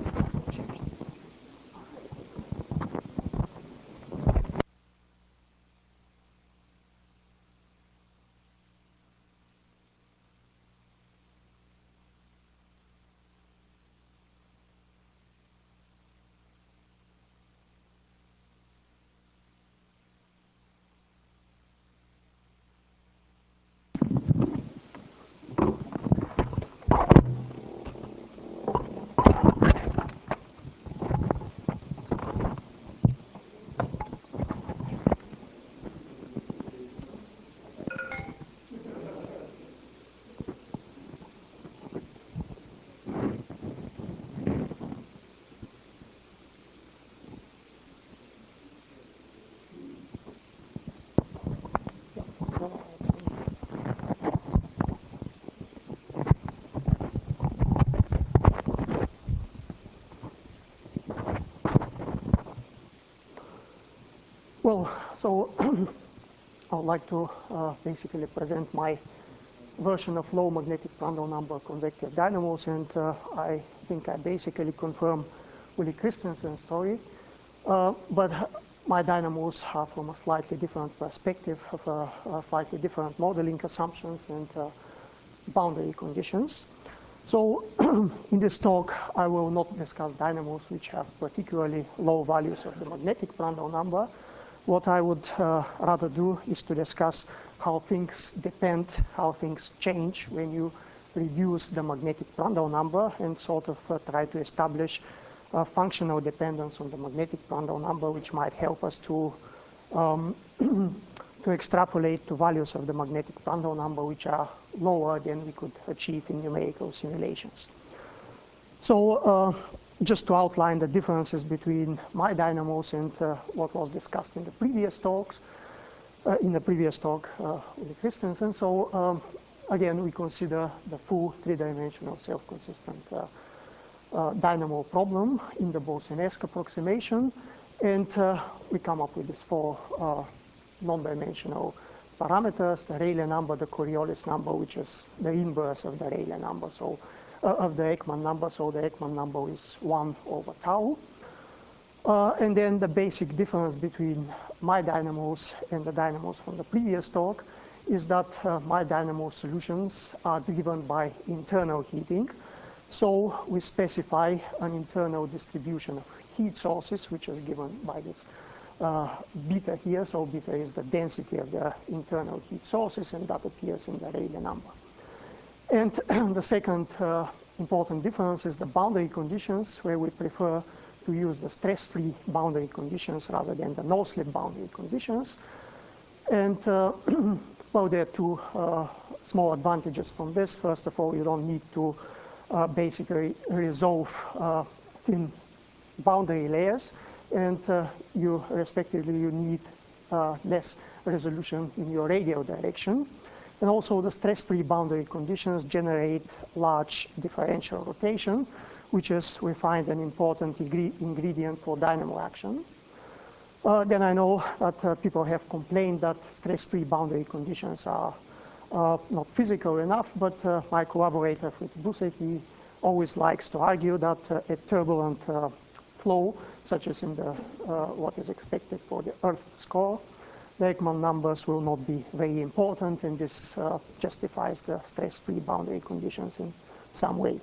Well, so I would like to basically present my version of low magnetic Prandtl number convective dynamos, and I think I basically confirm Uli Christensen's story. But my dynamos are from a slightly different perspective, of slightly different modeling assumptions and boundary conditions. So in this talk, I will not discuss dynamos which have particularly low values of the magnetic Prandtl number. What I would rather do is to discuss how things depend, how things change when you reduce the magnetic Prandtl number and sort of try to establish a functional dependence on the magnetic Prandtl number, which might help us to extrapolate to values of the magnetic Prandtl number which are lower than we could achieve in numerical simulations. So just to outline the differences between my dynamos and what was discussed in the previous talks, with Christensen. So again, we consider the full three-dimensional self-consistent dynamo problem in the Bose-Nash approximation, and we come up with these four non-dimensional parameters, the Rayleigh number, the Coriolis number, which is the inverse of the Rayleigh number, so of the Ekman number, so the Ekman number is 1 over tau. And then the basic difference between my dynamos and the dynamos from the previous talk is that my dynamo solutions are driven by internal heating. So we specify an internal distribution of heat sources, which is given by this beta here. So beta is the density of the internal heat sources, and that appears in the Rayleigh number. And the second important difference is the boundary conditions, where we prefer to use the stress-free boundary conditions rather than the no-slip boundary conditions. And well, there are two small advantages from this. First of all, you don't need to basically resolve thin boundary layers, and you need less resolution in your radial direction. And also the stress-free boundary conditions generate large differential rotation, which is, we find, an important ingredient for dynamo action. Then I know that people have complained that stress-free boundary conditions are not physical enough, but my collaborator Fritz Busse, he always likes to argue that a turbulent flow, such as in the what is expected for the Earth's core, the Ekman numbers will not be very important, and this justifies the stress-free boundary conditions in some way.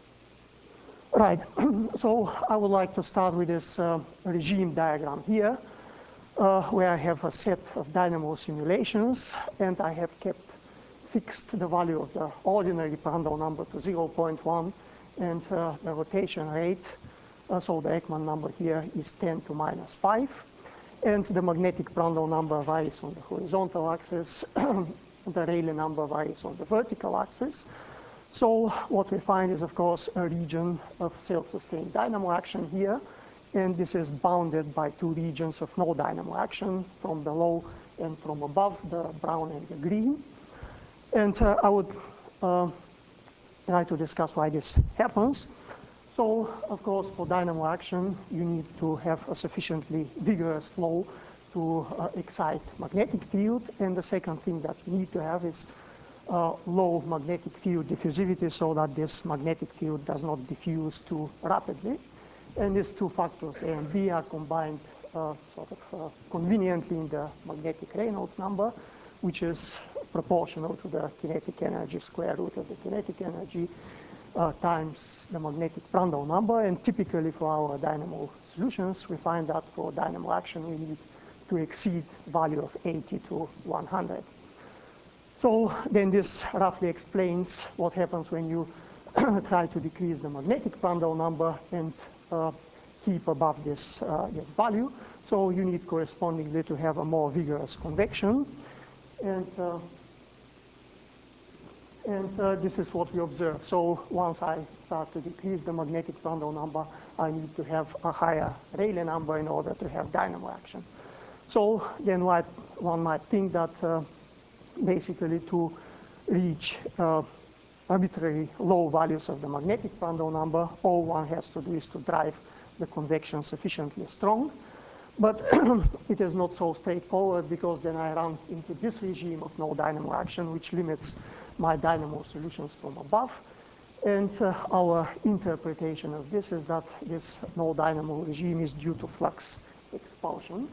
Right, so I would like to start with this regime diagram here, where I have a set of dynamo simulations, and I have kept fixed the value of the ordinary Prandtl number to 0.1, and the rotation rate, so the Ekman number here is 10 to minus 5, and the magnetic Prandtl number varies on the horizontal axis, the Rayleigh number varies on the vertical axis. So what we find is, of course, a region of self-sustained dynamo action here, and this is bounded by two regions of no dynamo action, from below and from above, the brown and the green. And I would try to discuss why this happens. So, of course, for dynamo action, you need to have a sufficiently vigorous flow to excite magnetic field. And the second thing that you need to have is low magnetic field diffusivity, so that this magnetic field does not diffuse too rapidly. And these two factors, A and B, are combined conveniently in the magnetic Reynolds number, which is proportional to the kinetic energy square root of the kinetic energy times the magnetic Prandtl number. And typically for our dynamo solutions, we find that for dynamo action, we need to exceed value of 80 to 100. So then this roughly explains what happens when you try to decrease the magnetic Prandtl number and keep above this value. So you need correspondingly to have a more vigorous convection. And this is what we observe. So once I start to decrease the magnetic Prandtl number, I need to have a higher Rayleigh number in order to have dynamo action. So then one might think that basically to reach arbitrary low values of the magnetic Prandtl number, all one has to do is to drive the convection sufficiently strong. But it is not so straightforward, because then I run into this regime of no dynamo action, which limits my dynamo solutions from above. And our interpretation of this is that this no dynamo regime is due to flux expulsion.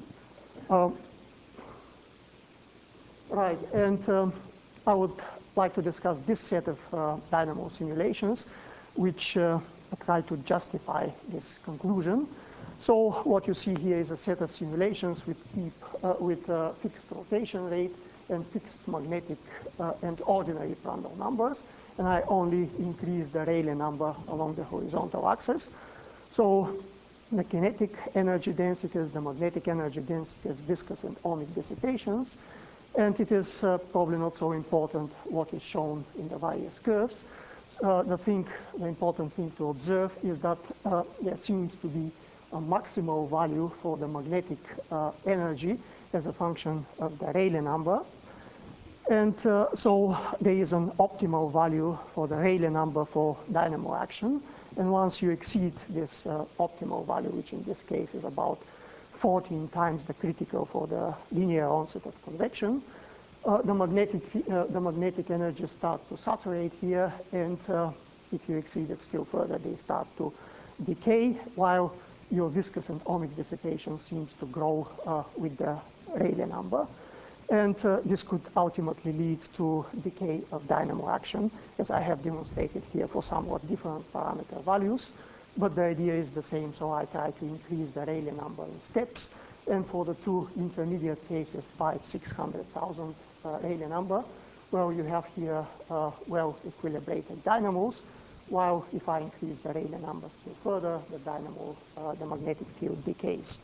Right, and I would like to discuss this set of dynamo simulations, which try to justify this conclusion. So what you see here is a set of simulations with fixed rotation rate and fixed magnetic and ordinary Prandtl numbers, and I only increase the Rayleigh number along the horizontal axis. So the kinetic energy densities, the magnetic energy densities, viscous and ohmic dissipations, and it is probably not so important what is shown in the various curves. The important thing to observe is that there seems to be a maximal value for the magnetic energy as a function of the Rayleigh number. And so there is an optimal value for the Rayleigh number for dynamo action. And once you exceed this optimal value, which in this case is about 14 times the critical for the linear onset of convection, the magnetic energy starts to saturate here, and if you exceed it still further, they start to decay, while your viscous and ohmic dissipation seems to grow with the Rayleigh number. And this could ultimately lead to decay of dynamo action, as I have demonstrated here for somewhat different parameter values. But the idea is the same, so I try to increase the Rayleigh number in steps. And for the two intermediate cases, 500,000–600,000 Rayleigh number, well, you have here well-equilibrated dynamos, while if I increase the Rayleigh number still further, the magnetic field decays.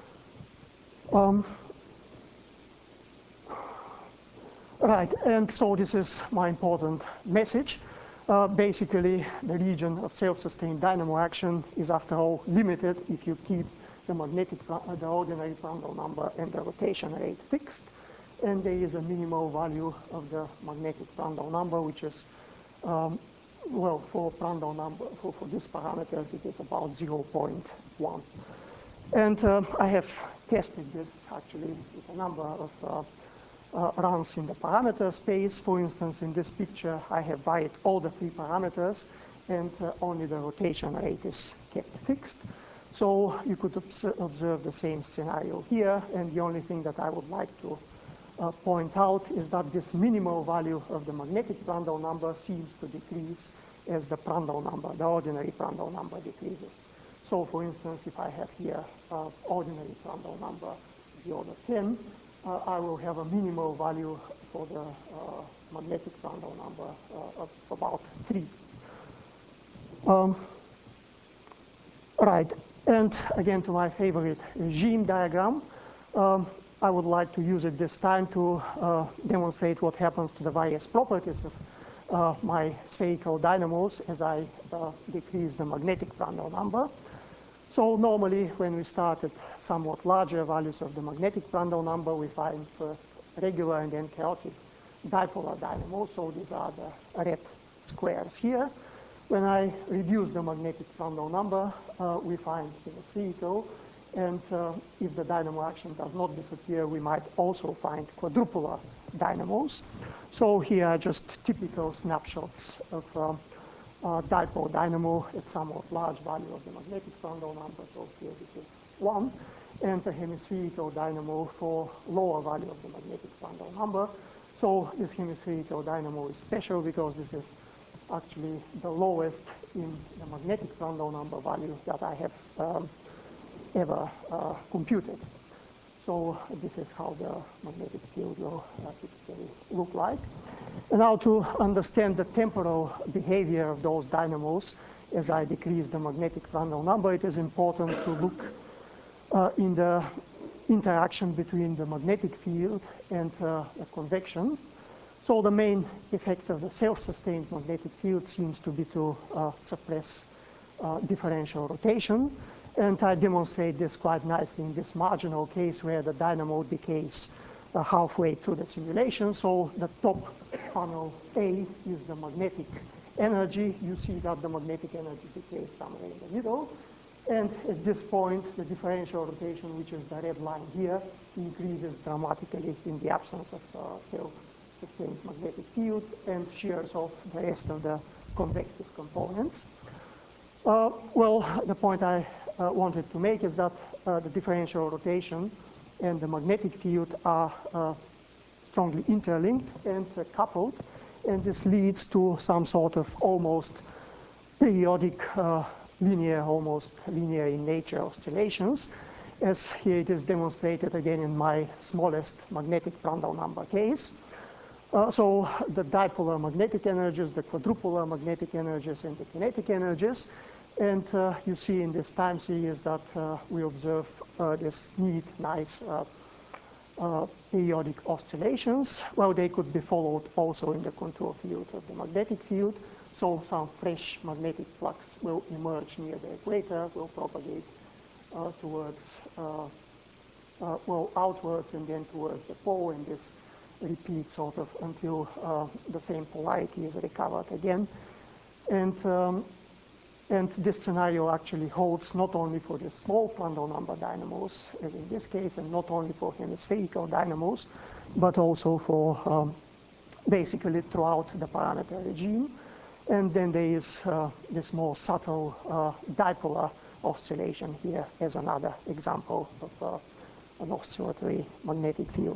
Right, and so this is my important message. Basically, the region of self-sustained dynamo action is, after all, limited if you keep the ordinary Prandtl number and the rotation rate fixed. And there is a minimal value of the magnetic Prandtl number, which is, well, for Prandtl number, for this parameter, it is about 0.1. And I have tested this actually with a number of runs in the parameter space. For instance, in this picture, I have varied all the three parameters, and only the rotation rate is kept fixed. So you could observe the same scenario here, and the only thing that I would like to point out is that this minimal value of the magnetic Prandtl number seems to decrease as the Prandtl number, the ordinary Prandtl number, decreases. So for instance, if I have here ordinary Prandtl number the order 10, I will have a minimal value for the magnetic Prandtl number of about 3. Right, and again to my favorite regime diagram. I would like to use it this time to demonstrate what happens to the various properties of my spherical dynamos as I decrease the magnetic Prandtl number. So normally, when we start at somewhat larger values of the magnetic Prandtl number, we find first regular and then chaotic dipolar dynamos. So these are the red squares here. When I reduce the magnetic Prandtl number, we find hemispherical. And if the dynamo action does not disappear, we might also find quadrupolar dynamos. So here are just typical snapshots of dipole dynamo at somewhat large value of the magnetic Prandtl number. So here this is 1, and a hemispherical dynamo for lower value of the magnetic Prandtl number. So this hemispherical dynamo is special because this is actually the lowest in the magnetic Prandtl number value that I have ever computed. So this is how the magnetic field will typically look like. And now to understand the temporal behavior of those dynamos as I decrease the magnetic Prandtl number, it is important to look in the interaction between the magnetic field and the convection. So the main effect of the self-sustained magnetic field seems to be to suppress differential rotation. And I demonstrate this quite nicely in this marginal case where the dynamo decays halfway through the simulation. So the top panel A is the magnetic energy. You see that the magnetic energy decays somewhere in the middle. And at this point, the differential rotation, which is the red line here, increases dramatically in the absence of self-sustained magnetic field and shears off the rest of the convective components. Well, the point I wanted to make is that the differential rotation and the magnetic field are strongly interlinked and coupled, and this leads to some sort of almost periodic almost linear in nature oscillations, as here it is demonstrated again in my smallest magnetic Prandtl number case. So the dipolar magnetic energies, the quadrupolar magnetic energies, and the kinetic energies. And you see in this time series that we observe this neat, nice periodic oscillations. Well, they could be followed also in the contour fields of the magnetic field. So some fresh magnetic flux will emerge near the equator, will propagate towards, well, outwards and then towards the pole, and this repeats sort of until the same polarity is recovered again. And And this scenario actually holds not only for the small Prandtl number dynamos, as in this case, and not only for hemispherical dynamos, but also for basically throughout the parameter regime. And then there is this more subtle dipolar oscillation here as another example of an oscillatory magnetic field.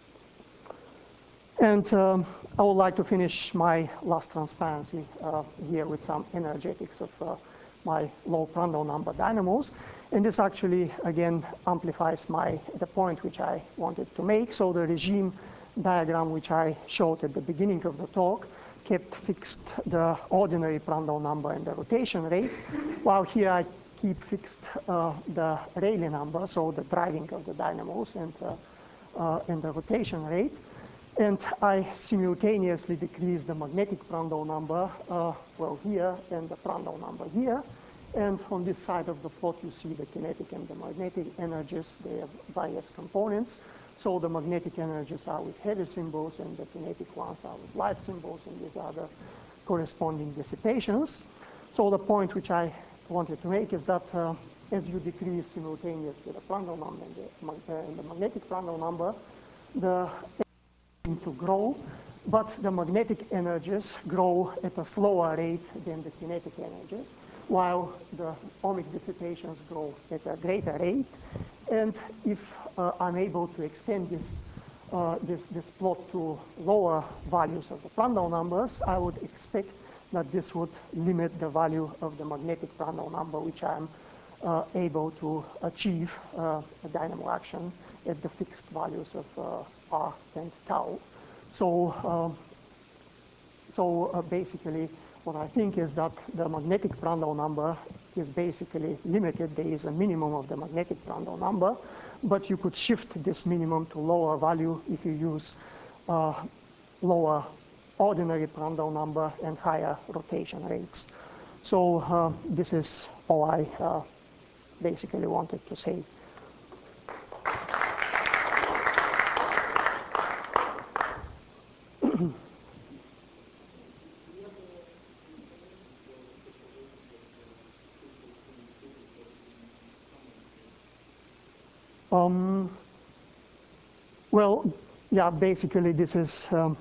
And I would like to finish my last transparency here with some energetics of my low Prandtl number dynamos. And this actually, again, amplifies the point which I wanted to make. So the regime diagram which I showed at the beginning of the talk kept fixed the ordinary Prandtl number and the rotation rate, while here I keep fixed the Rayleigh number, so the driving of the dynamos and the rotation rate. And I simultaneously decrease the magnetic Prandtl number, well, here, and the Prandtl number here. And on this side of the plot, you see the kinetic and the magnetic energies. They have various components. So the magnetic energies are with heavy symbols, and the kinetic ones are with light symbols, and these are the corresponding dissipations. So the point which I wanted to make is that as you decrease simultaneously the Prandtl number and the magnetic Prandtl number, the to grow, but the magnetic energies grow at a slower rate than the kinetic energies, while the ohmic dissipations grow at a greater rate. And if I'm able to extend this plot to lower values of the Prandtl numbers, I would expect that this would limit the value of the magnetic Prandtl number, which I'm able to achieve a dynamo action at the fixed values of R and tau. So, basically, what I think is that the magnetic Prandtl number is basically limited. There is a minimum of the magnetic Prandtl number, but you could shift this minimum to lower value if you use lower ordinary Prandtl number and higher rotation rates. So this is all I basically wanted to say. Well, yeah, basically this is all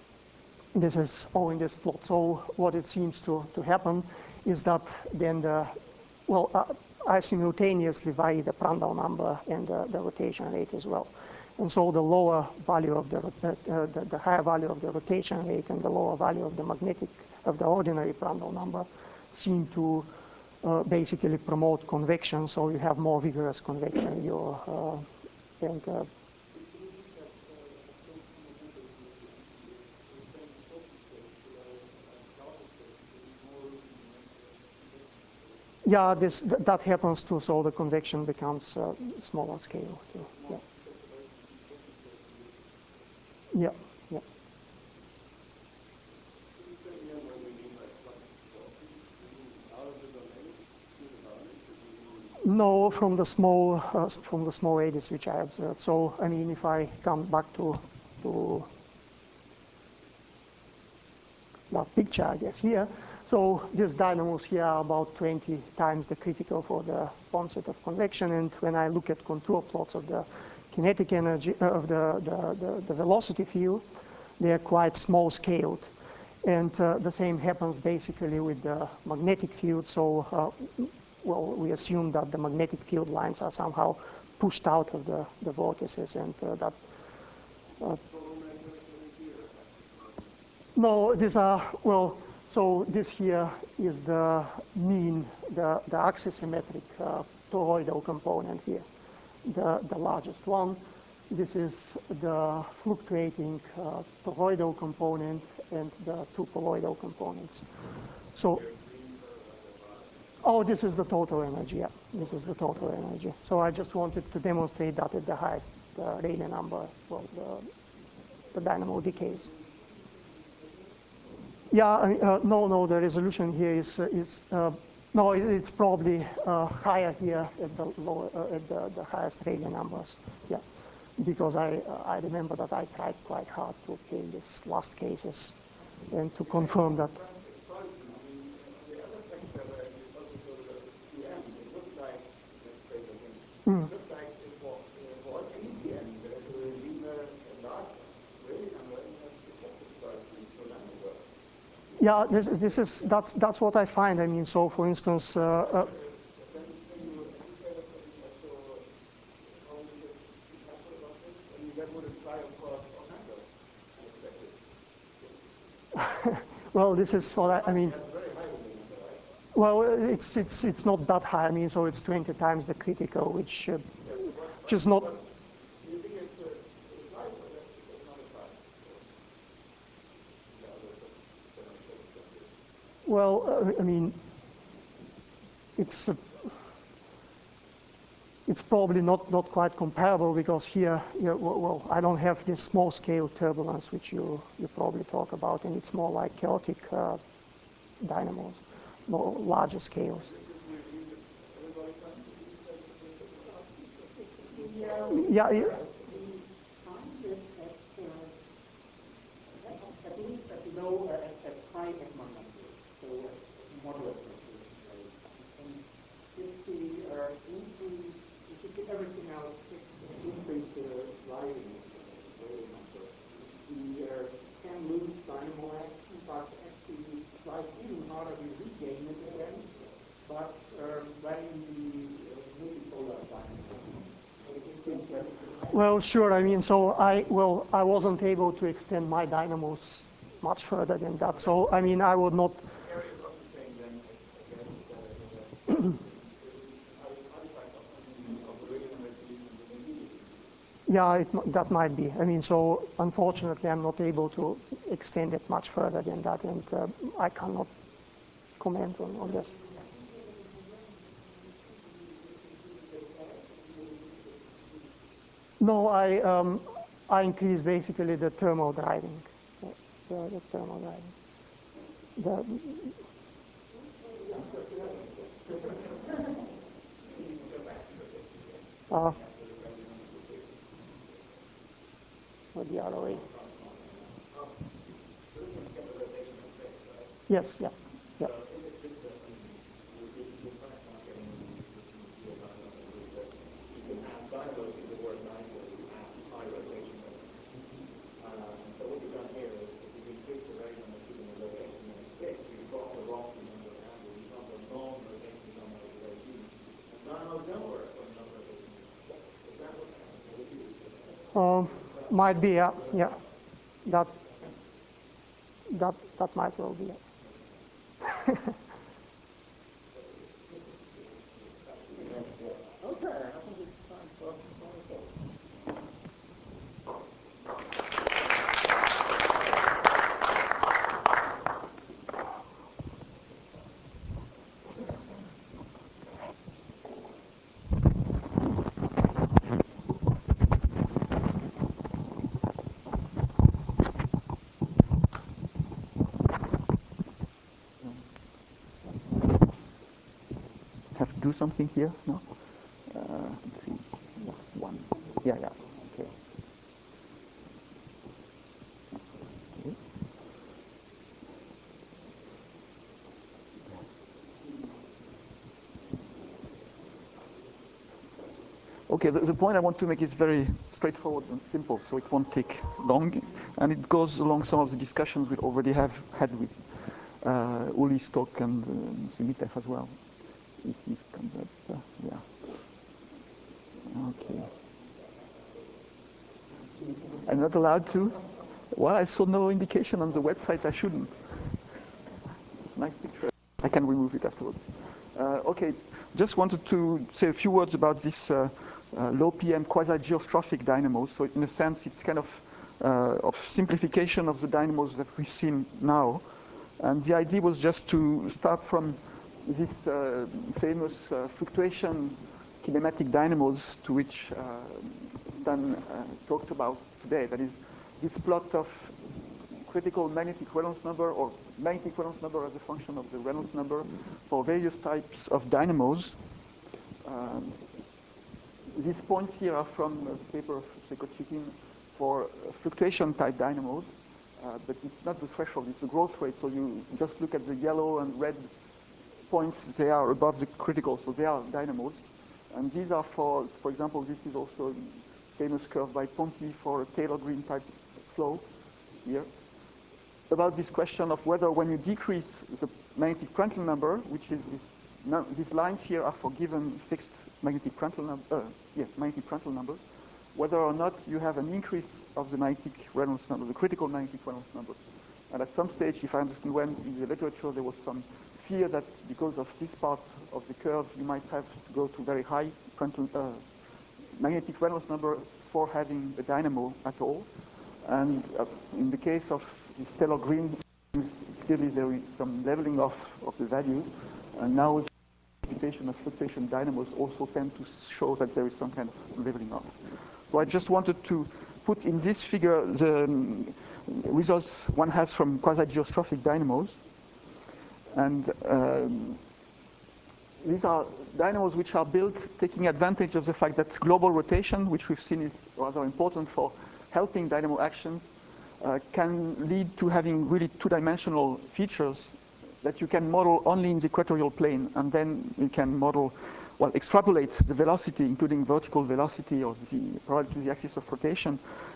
in this plot. So what it seems to happen is that then I simultaneously vary the Prandtl number and the rotation rate as well. And so the lower value of the higher value of the rotation rate and the lower value of the ordinary Prandtl number seem to basically promote convection. So you have more vigorous convection. Yeah, that happens too. So the convection becomes smaller scale too. Yeah. Yeah. Yeah. No, from the small eddies which I observed. So I mean, if I come back to that picture, I guess here. So these dynamos here are about 20 times the critical for the onset of convection. And when I look at contour plots of the kinetic energy of the velocity field, they are quite small scaled. And the same happens basically with the magnetic field. So well, we assume that the magnetic field lines are somehow pushed out of the vortices, and that. No, these are, well, so this here is the mean, the axisymmetric toroidal component here, the largest one. This is the fluctuating toroidal component and the two colloidal components. So, oh, this is the total energy, yeah. This is the total energy. So I just wanted to demonstrate that at the highest Rayleigh number, well, the dynamo decays. Yeah, no, the resolution here is no, it's probably higher here at the lower, at the highest Rayleigh numbers. Yeah, because I remember that I tried quite hard to obtain these last cases and to confirm that. Yeah, that's what I find. I mean, so for instance, That would imply, of course, all kinds of unexpected. well, this is what I mean. That's very high with the number, right? Well, it's not that high. I mean, so it's 20 times the critical, which is not. Do you think it's right, or that's not a price? The other circumstances. Well, I mean, it's probably not quite comparable because here, well, I don't have this small scale turbulence which you probably talk about, and it's more like chaotic dynamos, more larger scales. Yeah. We find it at least at low, at high Ekman numbers, so at moderate fluctuation rates. And if we increase, if we keep everything else fixed and increase the driving rate number, we can lose dynamo action, but actually drive even harder, we regain it again, but when the multipolar dynamo. Well, sure. I mean, so I wasn't able to extend my dynamos much further than that. So I mean, I would not. Yeah, that might be. I mean, so unfortunately, I'm not able to extend it much further than that, and I cannot comment on this. No, I increase basically the thermal driving, the thermal driving. Or the other way. Yes, yeah, yeah. So what we've done here is we've increased the rate and keeping the rotation at 6. We've dropped the velocity number down. We've got the non-rotation number of the regime. And dynamos don't work when the non-rotation is 6. Is that what Might be, yeah, yeah. That might well be it. Okay, I think it's time for final thoughts. Have to do something here? No? Let's see. One. Yeah, yeah. Okay. Okay, the point I want to make is very straightforward and simple, so it won't take long, and it goes along some of the discussions we already have had with Uli Stock and Simitev as well. If this comes up, yeah. Okay. I'm not allowed to? Well, I saw no indication on the website I shouldn't. Nice picture. I can remove it afterwards. Okay, just wanted to say a few words about this low PM quasi-geostrophic dynamos. So in a sense, it's kind of simplification of the dynamos that we've seen now. And the idea was just to start from this famous fluctuation kinematic dynamos to which Dan talked about today. That is this plot of critical magnetic Reynolds number or magnetic Reynolds number as a function of the Reynolds number for various types of dynamos. These points here are from the paper of Sekochikin for fluctuation type dynamos, but it's not the threshold, it's the growth rate. So you just look at the yellow and red points, they are above the critical, so they are dynamos. And these are for example, this is also a famous curve by Ponti for a Taylor-Green type flow here. about this question of whether when you decrease the magnetic Prandtl number, which is these lines here are for given fixed magnetic Prandtl numbers, whether or not you have an increase of the magnetic Reynolds number, the critical magnetic Reynolds number. And at some stage, if I understand when, in the literature, there was some fear that because of this part of the curve, you might have to go to very high magnetic Reynolds number for having a dynamo at all. And in the case of the stellar green, clearly there is some leveling off of the values. And now the computation of fluctuation dynamos also tend to show that there is some kind of leveling off. So I just wanted to put in this figure the results one has from quasi-geostrophic dynamos. And these are dynamos which are built taking advantage of the fact that global rotation, which we've seen is rather important for helping dynamo actions, can lead to having really two-dimensional features that you can model only in the equatorial plane, and then you can model, well, extrapolate the velocity, including vertical velocity or parallel to the axis of rotation,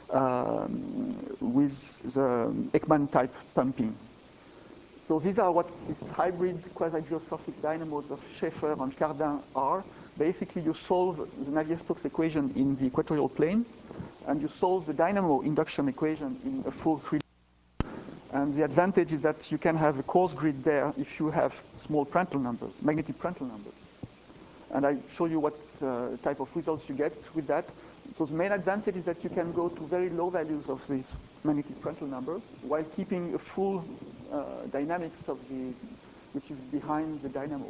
with the Ekman type pumping. So these are what these hybrid quasi-geostrophic dynamos of Schaeffer and Cardin are. Basically, you solve the Navier-Stokes equation in the equatorial plane, and you solve the dynamo induction equation in a full 3D. And the advantage is that you can have a coarse grid there if you have small Prandtl numbers, magnetic Prandtl numbers. And I show you what type of results you get with that. So the main advantage is that you can go to very low values of these magnetic Prandtl numbers while keeping a full dynamics of which is behind the dynamo.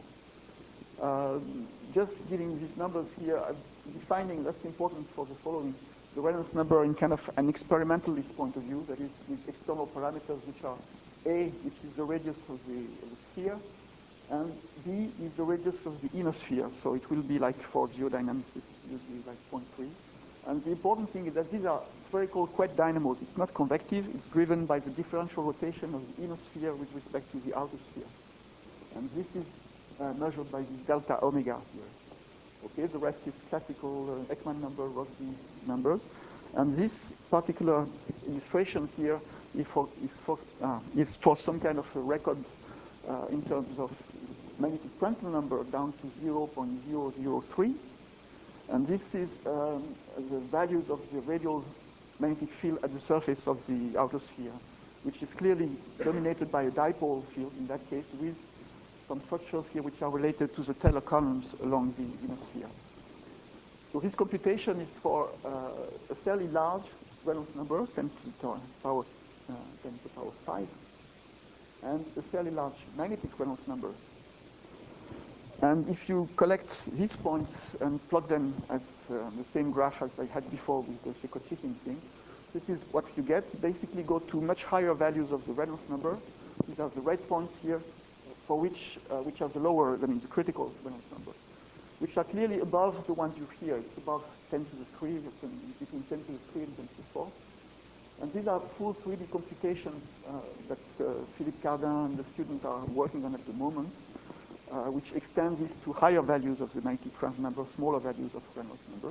Just giving these numbers here, defining that's important for the following. The Reynolds number in kind of an experimentalist point of view, that is with external parameters which are A, which is the radius of the sphere, and B is the radius of the inner sphere. So it will be like for geodynamics, it's usually like 0.3. And the important thing is that these are spherical quet dynamos. It's not convective. It's driven by the differential rotation of the inner sphere with respect to the outer sphere. And this is measured by this delta omega here. Okay, the rest is classical Ekman number, Rossby numbers. And this particular illustration here is for some kind of a record in terms of magnetic Prandtl number down to 0.003. And this is the values of the radial magnetic field at the surface of the outer sphere, which is clearly dominated by a dipole field in that case with some structures here which are related to the Taylor columns along the inner sphere. So this computation is for a fairly large Reynolds number, 10 to the power 5, and a fairly large magnetic Reynolds number. And if you collect these points and plot them as the same graph as I had before with the Fekocichin thing, this is what you get. Basically go to much higher values of the Reynolds number. These are the red points here, for which are the lower, I mean the critical Reynolds number, which are clearly above the ones you hear. It's above 10 to the 3, between 10 to the 3 and 10 to the 4. And these are full 3D computations that Philippe Cardin and the students are working on at the moment, which extend this to higher values of the magnetic Prandtl number, smaller values of Reynolds number.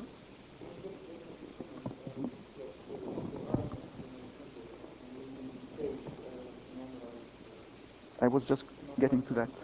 I was just getting to that.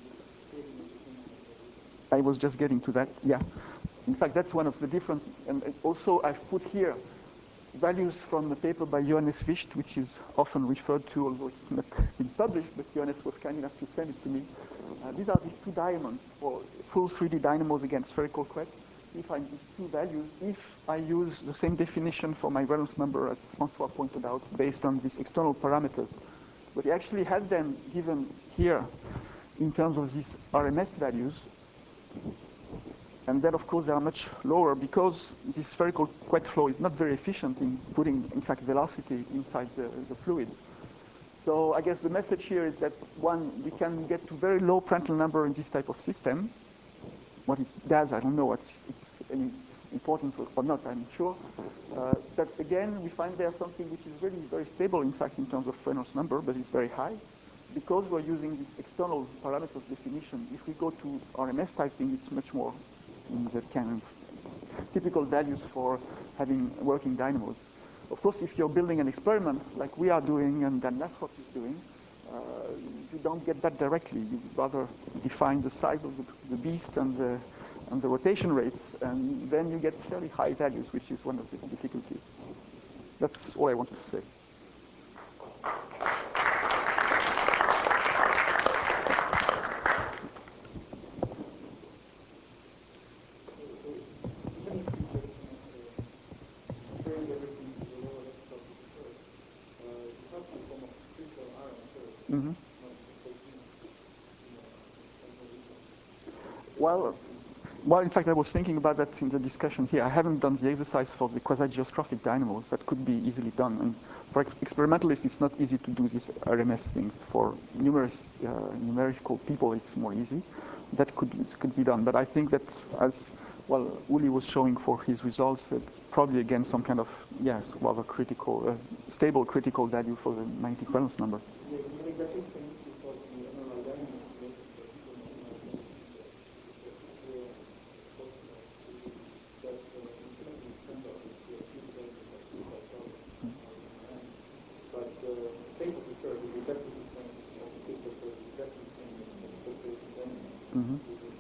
Yeah. In fact, that's one of the different, and also I've put here values from the paper by Johannes Wicht, which is often referred to, although it's not been published, but Johannes was kind enough to send it to me. These are these two diamonds for full 3D dynamos against spherical quets. We find these two values if I use the same definition for my Reynolds number as Francois pointed out, based on these external parameters. But he actually had them given here in terms of these RMS values. And then, of course, they are much lower because this spherical quet flow is not very efficient in putting, in fact, velocity inside the fluid. So I guess the message here is that, one, we can get to very low Prandtl number in this type of system. What it does, I don't know. It's any important or not, I'm sure. But again, we find there's something which is really very stable, in fact, in terms of Reynolds number, but it's very high. Because we're using this external parameters definition, if we go to RMS typing, it's much more in the kind of typical values for having working dynamos. Of course, if you're building an experiment like we are doing and then Lascaux is doing, you don't get that directly. You rather define the size of the beast and the rotation rates, and then you get fairly high values, which is one of the difficulties. That's all I wanted to say. Mm-hmm. Well, in fact, I was thinking about that in the discussion here. I haven't done the exercise for the quasi-geostrophic dynamos. That could be easily done. And for experimentalists, it's not easy to do these RMS things. For numerical people, it's more easy. That could be done. But I think that, as well, Uli was showing for his results, it's probably again some kind of rather critical, stable critical value for the magnetic Reynolds number. Mm-hmm.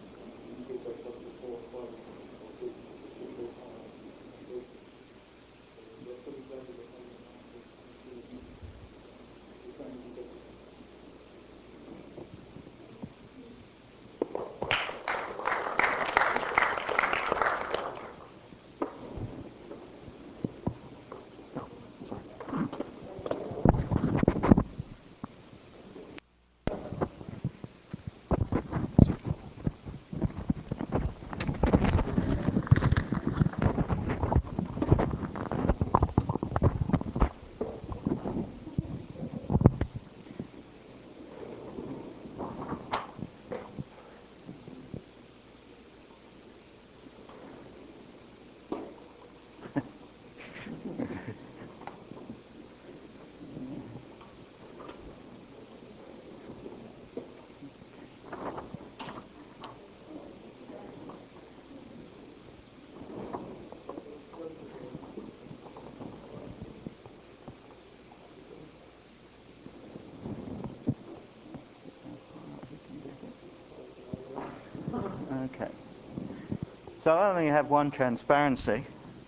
Okay. So I only have one transparency,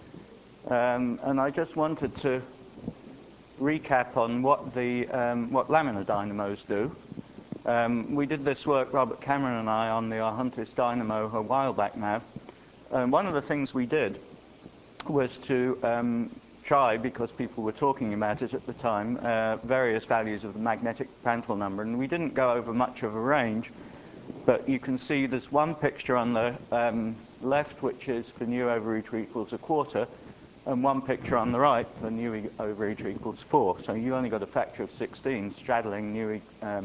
and I just wanted to recap on what the what laminar dynamos do. We did this work, Robert Cameron and I, on the Arhuntis dynamo a while back now. And one of the things we did was to try, because people were talking about it at the time, various values of the magnetic Prandtl number. And we didn't go over much of a range, but you can see there's one picture on the left, which is for nu over e2 equals a quarter, and one picture on the right for nu over e2 equals 4. So you only got a factor of 16 straddling nu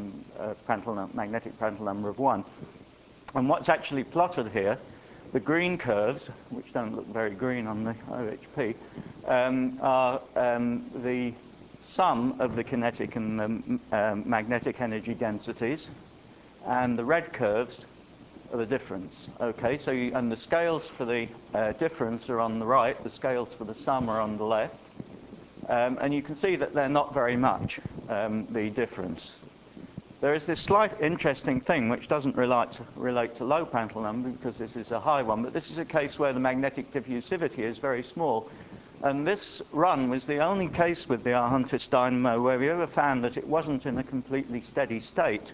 magnetic Prandtl number of 1. And what's actually plotted here, the green curves, which don't look very green on the OHP, are the sum of the kinetic and the magnetic energy densities, and the red curves are the difference. Okay, so and the scales for the difference are on the right, the scales for the sum are on the left, and you can see that they're not very much, the difference. There is this slight interesting thing which doesn't relate to low Prandtl number, because this is a high one, but this is a case where the magnetic diffusivity is very small. And this run was the only case with the Arhuntis dynamo where we ever found that it wasn't in a completely steady state.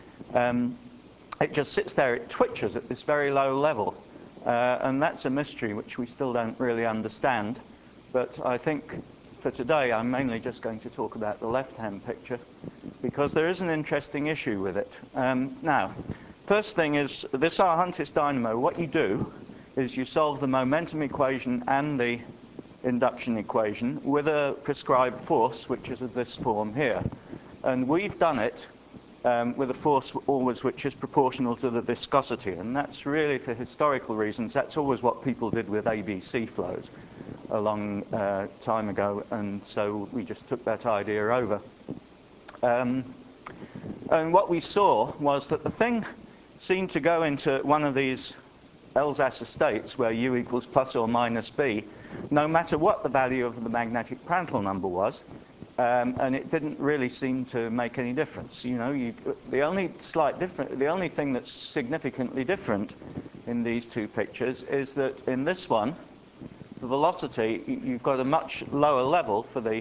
It just sits there, it twitches at this very low level. And that's a mystery which we still don't really understand. But I think for today, I'm mainly just going to talk about the left-hand picture, because there is an interesting issue with it. Now, first thing is, this Arhuntis dynamo, what you do is you solve the momentum equation and the induction equation with a prescribed force, which is of this form here. And we've done it with a force always which is proportional to the viscosity. And that's really, for historical reasons, that's always what people did with ABC flows a long time ago. And so we just took that idea over. And what we saw was that the thing seemed to go into one of these Elsasser states where u equals plus or minus b, no matter what the value of the magnetic Prandtl number was, and it didn't really seem to make any difference. You know, the only thing that's significantly different in these two pictures is that in this one, the velocity, you've got a much lower level for the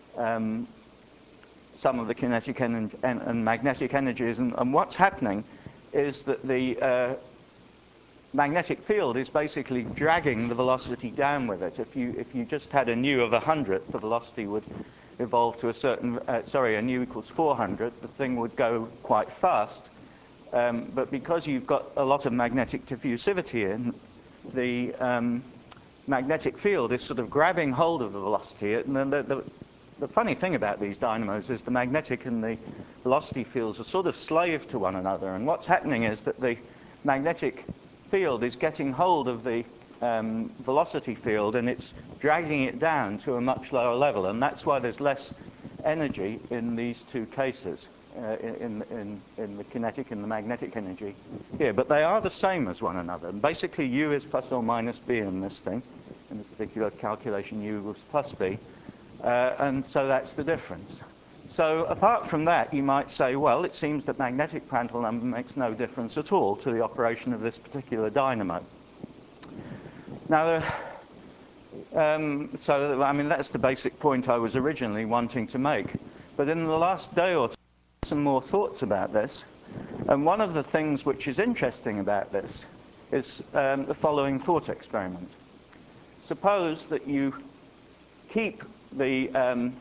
sum of the kinetic and magnetic energies, and what's happening is that the magnetic field is basically dragging the velocity down with it. If you just had a nu of 100, the velocity would evolve to a certain, a nu equals 400, the thing would go quite fast. But because you've got a lot of magnetic diffusivity in, the magnetic field is sort of grabbing hold of the velocity. And then the funny thing about these dynamos is the magnetic and the velocity fields are sort of slave to one another. And what's happening is that the magnetic field is getting hold of the velocity field, and it's dragging it down to a much lower level, and that's why there's less energy in these two cases, in the kinetic and the magnetic energy here. But they are the same as one another. And basically, U is plus or minus B in this thing. In this particular calculation, U was plus B, and so that's the difference. So apart from that, you might say, well, it seems that magnetic Prandtl number makes no difference at all to the operation of this particular dynamo. Now, I mean, that's the basic point I was originally wanting to make. But in the last day or two, some more thoughts about this. And one of the things which is interesting about this is the following thought experiment. Suppose that you keep the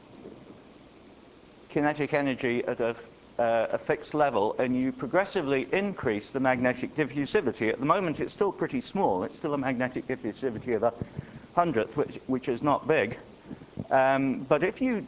kinetic energy at a fixed level, and you progressively increase the magnetic diffusivity. At the moment, it's still pretty small. It's still a magnetic diffusivity of 100th, which is not big. But if you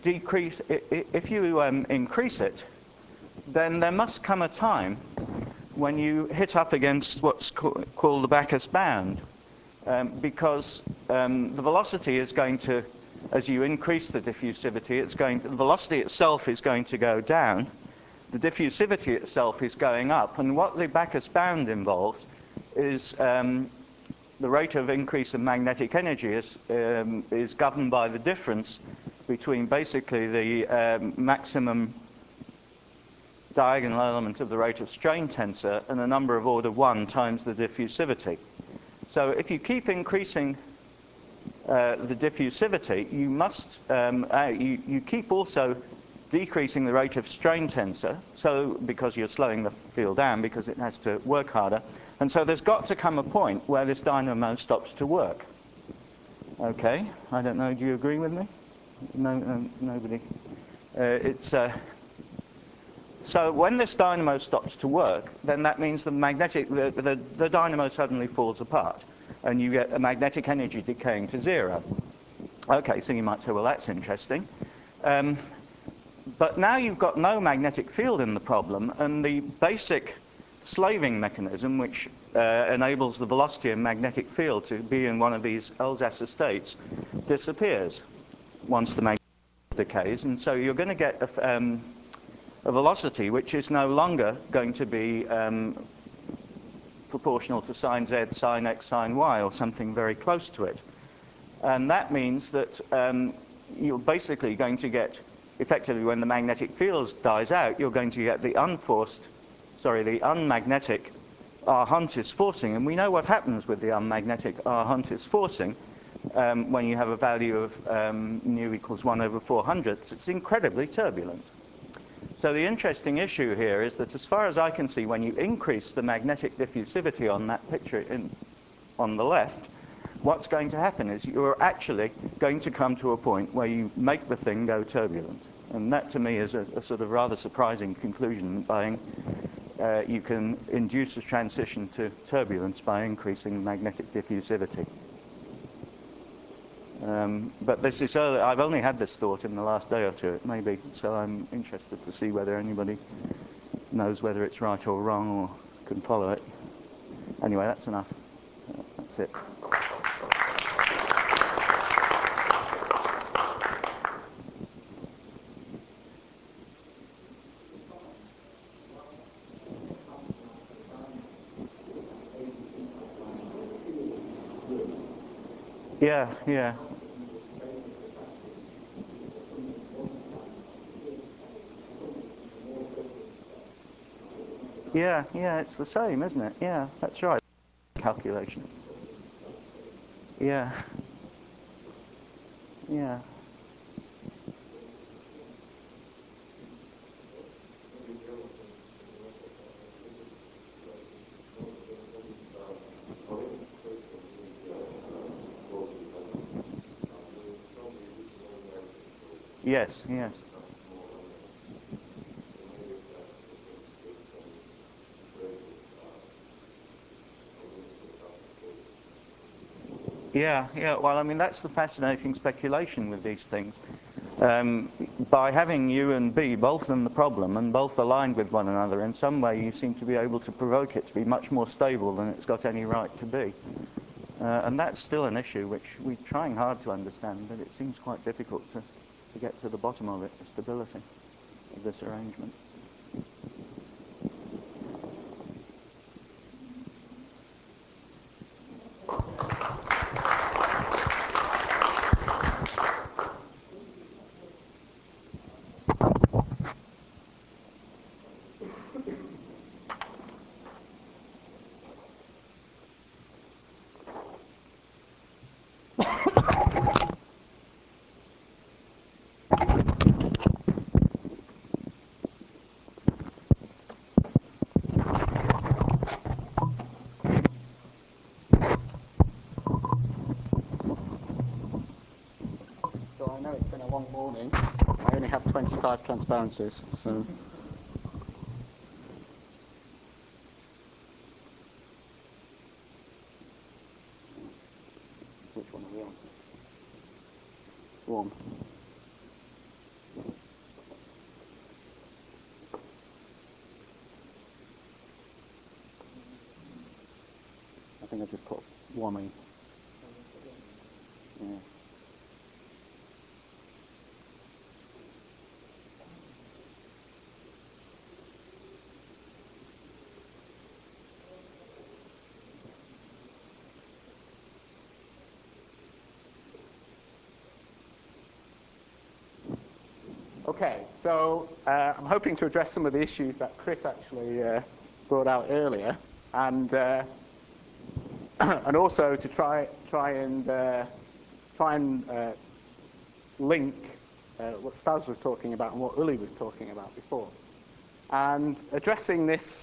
increase it, then there must come a time when you hit up against what's called the Backus bound, because the velocity is going to, as you increase the diffusivity, the velocity itself is going to go down. The diffusivity itself is going up, and what the Backus bound involves is the rate of increase of magnetic energy is governed by the difference between basically the maximum diagonal element of the rate of strain tensor and a number of order 1 times the diffusivity. So if you keep increasing the diffusivity, you must you keep also decreasing the rate of strain tensor, so because you're slowing the field down because it has to work harder. And so there's got to come a point where this dynamo stops to work. Okay, I don't know, do you agree with me? No, nobody. So when this dynamo stops to work, then that means the dynamo suddenly falls apart, and you get a magnetic energy decaying to 0. Okay, so you might say, well, that's interesting. But now you've got no magnetic field in the problem, and the basic slaving mechanism, which enables the velocity and magnetic field to be in one of these Elsasser states, disappears once the magnetic decays. And so you're going to get a velocity which is no longer going to be proportional to sine z, sine x, sine y, or something very close to it. And that means that you're basically going to get, effectively, when the magnetic field dies out, you're going to get the unmagnetic R-Huntis forcing. And we know what happens with the unmagnetic R-Huntis forcing when you have a value of nu equals 1 over 400. It's incredibly turbulent. So the interesting issue here is that, as far as I can see, when you increase the magnetic diffusivity on that picture on the left, what's going to happen is you're actually going to come to a point where you make the thing go turbulent. And that, to me, is a sort of rather surprising conclusion. You can induce a transition to turbulence by increasing magnetic diffusivity. But this is I've only had this thought in the last day or two, maybe, so I'm interested to see whether anybody knows whether it's right or wrong or can follow it. Anyway, that's enough. That's it. Yeah, yeah. Yeah, yeah, it's the same, isn't it? Yeah, that's right. Calculation. Yeah. Yeah. Yes, yes. Yeah, yeah. Well, I mean, that's the fascinating speculation with these things. By having U and B both in the problem and both aligned with one another, in some way you seem to be able to provoke it to be much more stable than it's got any right to be. And that's still an issue which we're trying hard to understand, but it seems quite difficult to get to the bottom of it, the stability of this arrangement. So I know it's been a long morning. I only have 25 transparencies, so. Which one are we on? One. I think I just put one in. Yeah. Okay, so I'm hoping to address some of the issues that Chris actually brought out earlier, and and also to try and link what Stas was talking about and what Uli was talking about before. And addressing this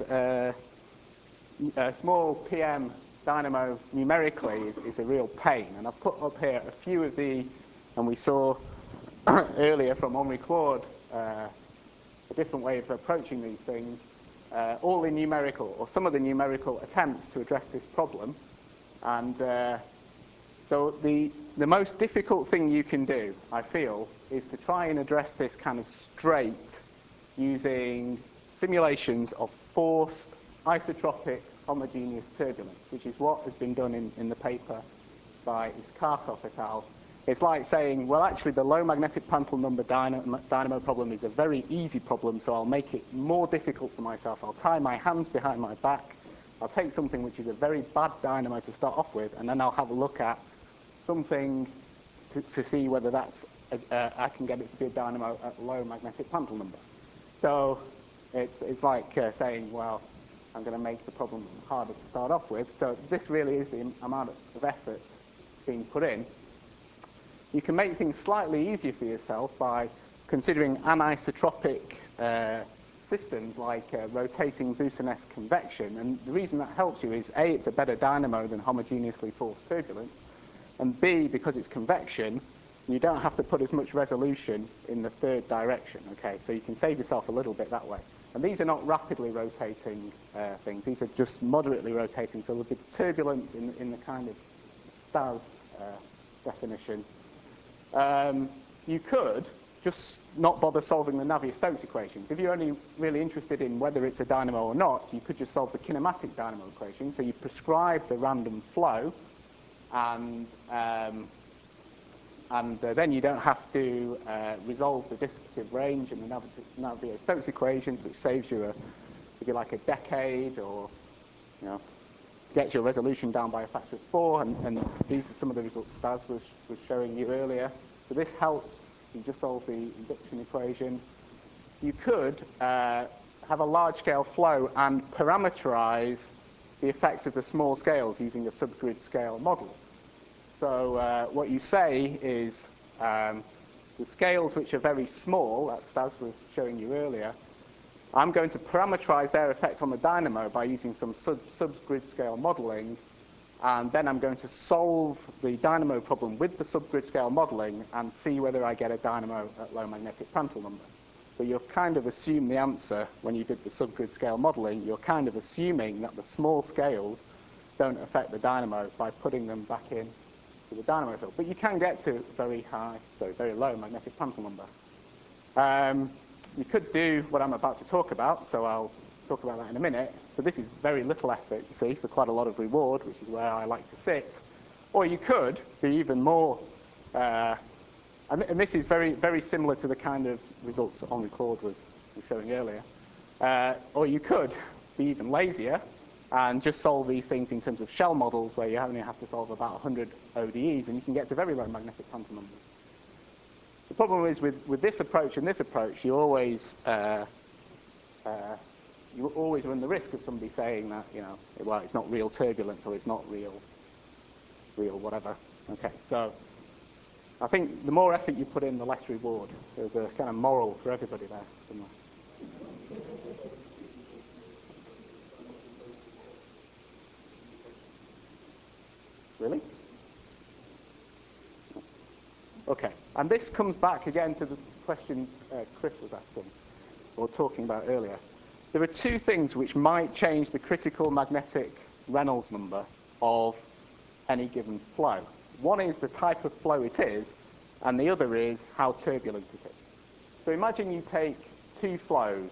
small PM dynamo numerically is a real pain. And I've put up here a few of the, and we saw earlier from Henri Claude a different way of approaching these things, all in numerical, or some of the numerical attempts to address this problem. And so the most difficult thing you can do, I feel, is to try and address this kind of straight using simulations of forced isotropic homogeneous turbulence, which is what has been done in the paper by Iskarkov et al. It's like saying, well, actually, the low magnetic Prandtl number dynamo problem is a very easy problem, so I'll make it more difficult for myself. I'll tie my hands behind my back. I'll take something which is a very bad dynamo to start off with, and then I'll have a look at something to see whether that's I can get it to be a dynamo at low magnetic Prandtl number. So it's like saying, well, I'm going to make the problem harder to start off with. So this really is the amount of effort being put in. You can make things slightly easier for yourself by considering anisotropic systems like rotating Boussinesq convection. And the reason that helps you is A, it's a better dynamo than homogeneously forced turbulence, and B, because it's convection, you don't have to put as much resolution in the third direction, okay? So you can save yourself a little bit that way. And these are not rapidly rotating things. These are just moderately rotating, so there'll be turbulence in the kind of Stas definition. You could just not bother solving the Navier-Stokes equations. If you're only really interested in whether it's a dynamo or not, you could just solve the kinematic dynamo equation. So you prescribe the random flow, and then you don't have to resolve the dissipative range in the Navier-Stokes equations, which saves you, if you like, a decade or, you know, gets your resolution down by a factor of 4, and these are some of the results Stas was showing you earlier. So this helps you just solve the induction equation. You could have a large-scale flow and parameterize the effects of the small scales using a subgrid scale model. So what you say is the scales which are very small, that Stas was showing you earlier, I'm going to parameterize their effect on the dynamo by using some subgrid scale modeling, and then I'm going to solve the dynamo problem with the subgrid scale modeling and see whether I get a dynamo at low magnetic Prandtl number. But you've kind of assumed the answer when you did the subgrid scale modeling. You're kind of assuming that the small scales don't affect the dynamo by putting them back in to the dynamo field. But you can get to very low magnetic Prandtl number. You could do what I'm about to talk about, so I'll talk about that in a minute. So this is very little effort, you see, for quite a lot of reward, which is where I like to sit. Or you could be even more, and this is very, very similar to the kind of results that Henri Claude was showing earlier. Or you could be even lazier and just solve these things in terms of shell models where you only have to solve about 100 ODEs, and you can get to very low magnetic Prandtl numbers. The problem is with this approach and this approach, you always run the risk of somebody saying that, well, it's not real turbulence or it's not real whatever. Okay, so I think the more effort you put in, the less reward. There's a kind of moral for everybody there somewhere. Really? Okay, and this comes back again to the question Chris was asking, or talking about earlier. There are two things which might change the critical magnetic Reynolds number of any given flow. One is the type of flow it is, and the other is how turbulent it is. So imagine you take two flows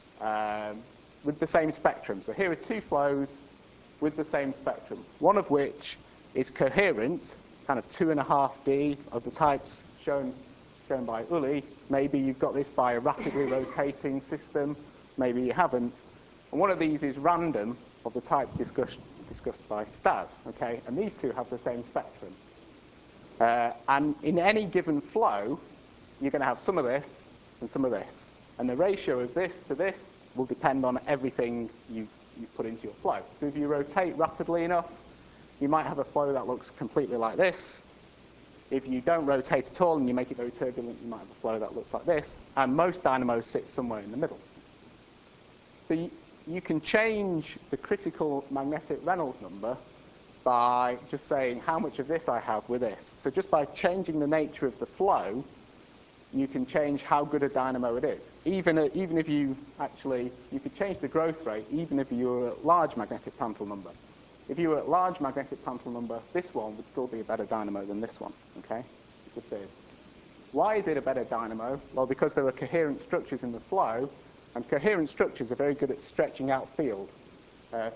with the same spectrum. So here are two flows with the same spectrum, one of which is coherent, kind of 2.5D of the types shown by Uli. Maybe you've got this by a rapidly rotating system, maybe you haven't. And one of these is random of the type discussed by Stas, okay? And these two have the same spectrum. And in any given flow, you're going to have some of this and some of this. And the ratio of this to this will depend on everything you put into your flow. So if you rotate rapidly enough, you might have a flow that looks completely like this. If you don't rotate at all and you make it very turbulent, you might have a flow that looks like this. And most dynamos sit somewhere in the middle. So you can change the critical magnetic Reynolds number by just saying how much of this I have with this. So just by changing the nature of the flow, you can change how good a dynamo it is. Even if you could change the growth rate even if you were at large magnetic Prandtl number. If you were at large magnetic Prandtl number, this one would still be a better dynamo than this one, okay? It just is. Why is it a better dynamo? Well, because there are coherent structures in the flow, and coherent structures are very good at stretching out field. By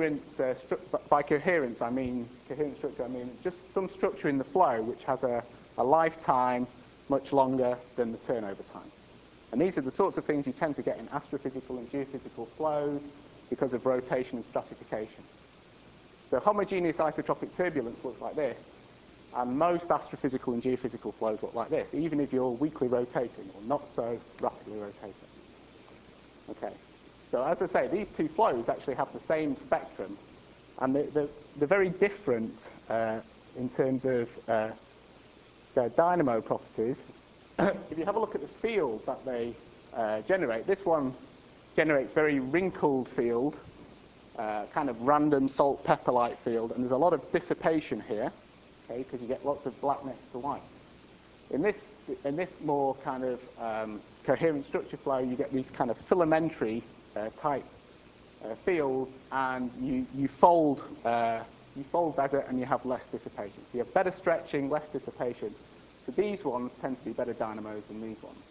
coherence, I mean just some structure in the flow which has a lifetime much longer than the turnover time. And these are the sorts of things you tend to get in astrophysical and geophysical flows because of rotation and stratification. So homogeneous isotropic turbulence looks like this, and most astrophysical and geophysical flows look like this, even if you're weakly rotating or not so rapidly rotating. Okay, so as I say, these two flows actually have the same spectrum, and they're very different in terms of their dynamo properties. If you have a look at the field that they generate, this one generates very wrinkled field, kind of random salt-pepper-like field, and there's a lot of dissipation here, okay, because you get lots of black next to white. In this more kind of coherent structure flow, you get these kind of filamentary type fields, and you fold better and you have less dissipation. So you have better stretching, less dissipation. So these ones tend to be better dynamos than these ones.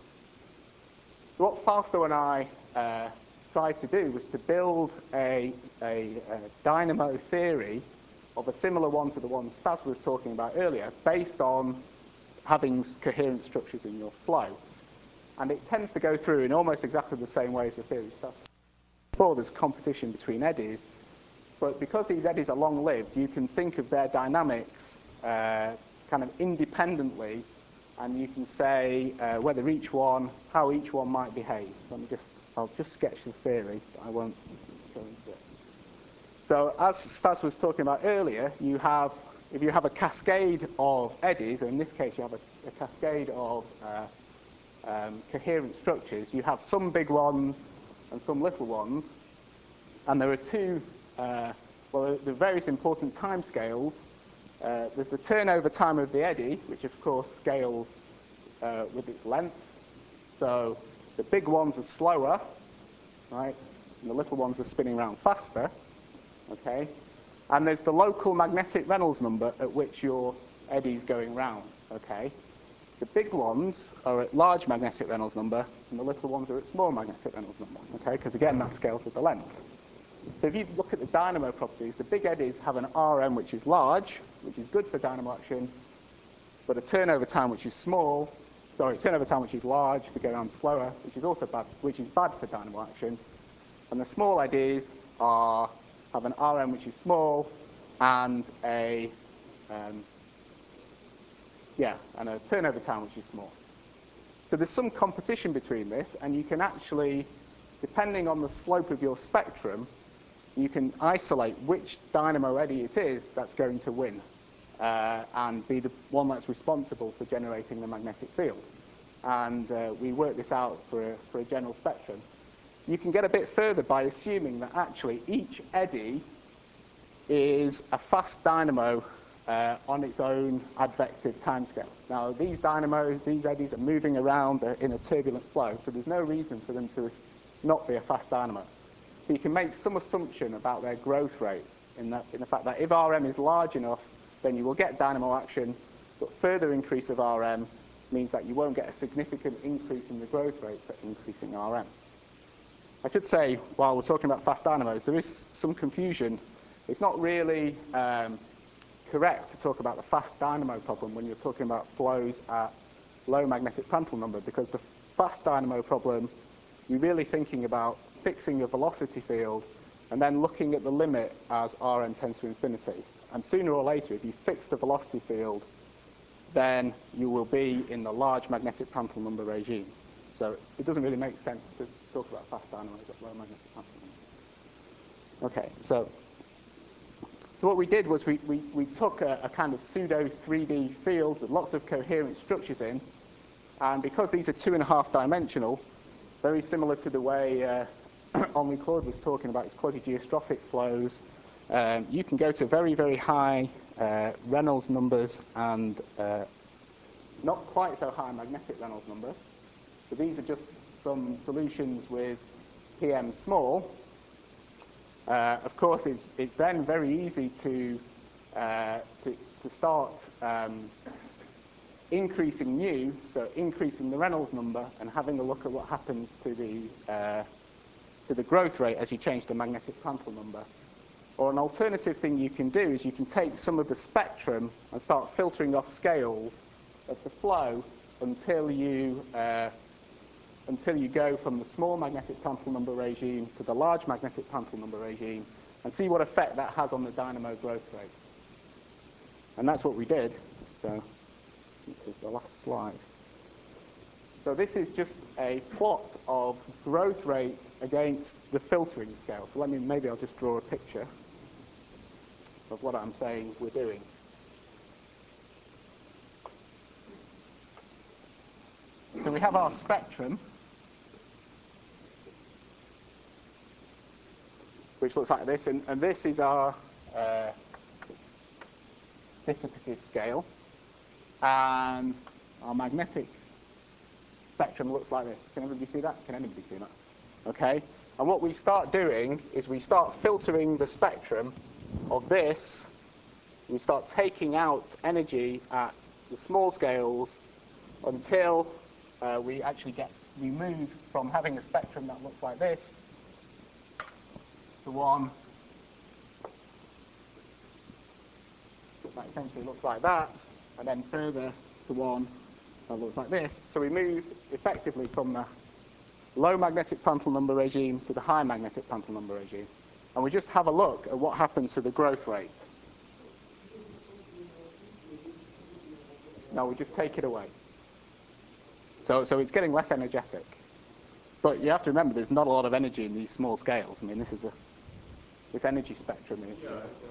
So what Fausto and I tried to do was to build a dynamo theory of a similar one to the one Stas was talking about earlier, based on having coherent structures in your flow. And it tends to go through in almost exactly the same way as the theory stuff. Before there's competition between eddies, but because these eddies are long-lived, you can think of their dynamics kind of independently, and you can say whether how each one might behave. I'll just sketch the theory, I won't go into it. So as Stas was talking about earlier, if you have a cascade of eddies, or in this case you have a cascade of coherent structures, you have some big ones and some little ones, and there are the various important time scales. There's the turnover time of the eddy, which of course scales with its length. So the big ones are slower, right? And the little ones are spinning around faster, okay? And there's the local magnetic Reynolds number at which your eddy is going round, okay? The big ones are at large magnetic Reynolds number, and the little ones are at small magnetic Reynolds number, okay? Because again, that scales with the length. So if you look at the dynamo properties, the big eddies have an Rm which is large, which is good for dynamo action, but a turnover time which is large to go around slower, which is also bad, which is bad for dynamo action. And the small eddies have an Rm which is small and a turnover time which is small. So there's some competition between this, and you can actually, depending on the slope of your spectrum, you can isolate which dynamo eddy it is that's going to win and be the one that's responsible for generating the magnetic field. And we work this out for a general spectrum. You can get a bit further by assuming that actually each eddy is a fast dynamo on its own advective timescale. Now, these eddies are moving around in a turbulent flow, so there's no reason for them to not be a fast dynamo. So you can make some assumption about their growth rate in the fact that if Rm is large enough, then you will get dynamo action, but further increase of Rm means that you won't get a significant increase in the growth rate for increasing Rm. I should say, while we're talking about fast dynamos, there is some confusion. It's not really correct to talk about the fast dynamo problem when you're talking about flows at low magnetic Prandtl number, because the fast dynamo problem, you're really thinking about fixing your velocity field and then looking at the limit as Rm tends to infinity. And sooner or later, if you fix the velocity field, then you will be in the large magnetic Prandtl number regime. So it doesn't really make sense to talk about fast dynamos at low magnetic Prandtl number. Okay, so what we did was we took a kind of pseudo 3D field with lots of coherent structures in, and because these are 2.5 dimensional, very similar to the way Henri Claude was talking about his quasi-geostrophic flows, you can go to very, very high Reynolds numbers and not quite so high magnetic Reynolds numbers. So these are just some solutions with PM small. Of course, it's then very easy to start increasing nu, so increasing the Reynolds number and having a look at what happens to the growth rate as you change the magnetic Prandtl number. Or an alternative thing you can do is you can take some of the spectrum and start filtering off scales of the flow until you go from the small magnetic Prandtl number regime to the large magnetic Prandtl number regime and see what effect that has on the dynamo growth rate. And that's what we did. So this is the last slide. So this is just a plot of growth rate against the filtering scale. So maybe I'll just draw a picture of what I'm saying we're doing. So we have our spectrum, which looks like this, and this is our dissipative scale, and our magnetic spectrum looks like this. Can everybody see that? Can anybody see that? Okay. And what we start doing is we start filtering the spectrum of this. We start taking out energy at the small scales until we move from having a spectrum that looks like this to one that essentially looks like that, and then further to one that looks like this. So we move effectively from the low magnetic Prandtl number regime to the high magnetic Prandtl number regime. and we just have a look at what happens to the growth rate. No, we just take it away. So it's getting less energetic. But you have to remember there's not a lot of energy in these small scales. I mean, this energy spectrum is...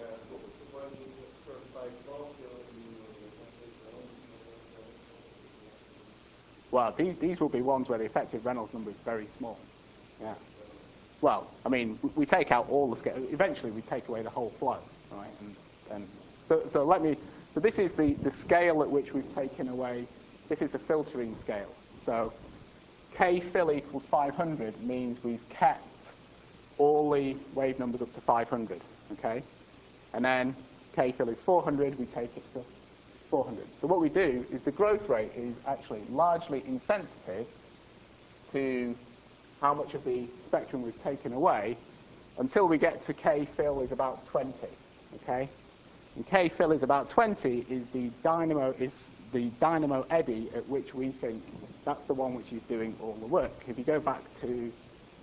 Well, these will be ones where the effective Reynolds number is very small. Yeah. Well, I mean, we take out all the scale. Eventually, we take away the whole flow, right? So this is the scale at which we've taken away. This is the filtering scale. So K fill equals 500 means we've kept all the wave numbers up to 500, okay? And then K fill is 400, we take it to 400. So what we do is the growth rate is actually largely insensitive to how much of the spectrum we've taken away until we get to K fill is about 20, okay? And K fill is about 20 is the dynamo eddy at which we think that's the one which is doing all the work. If you go back to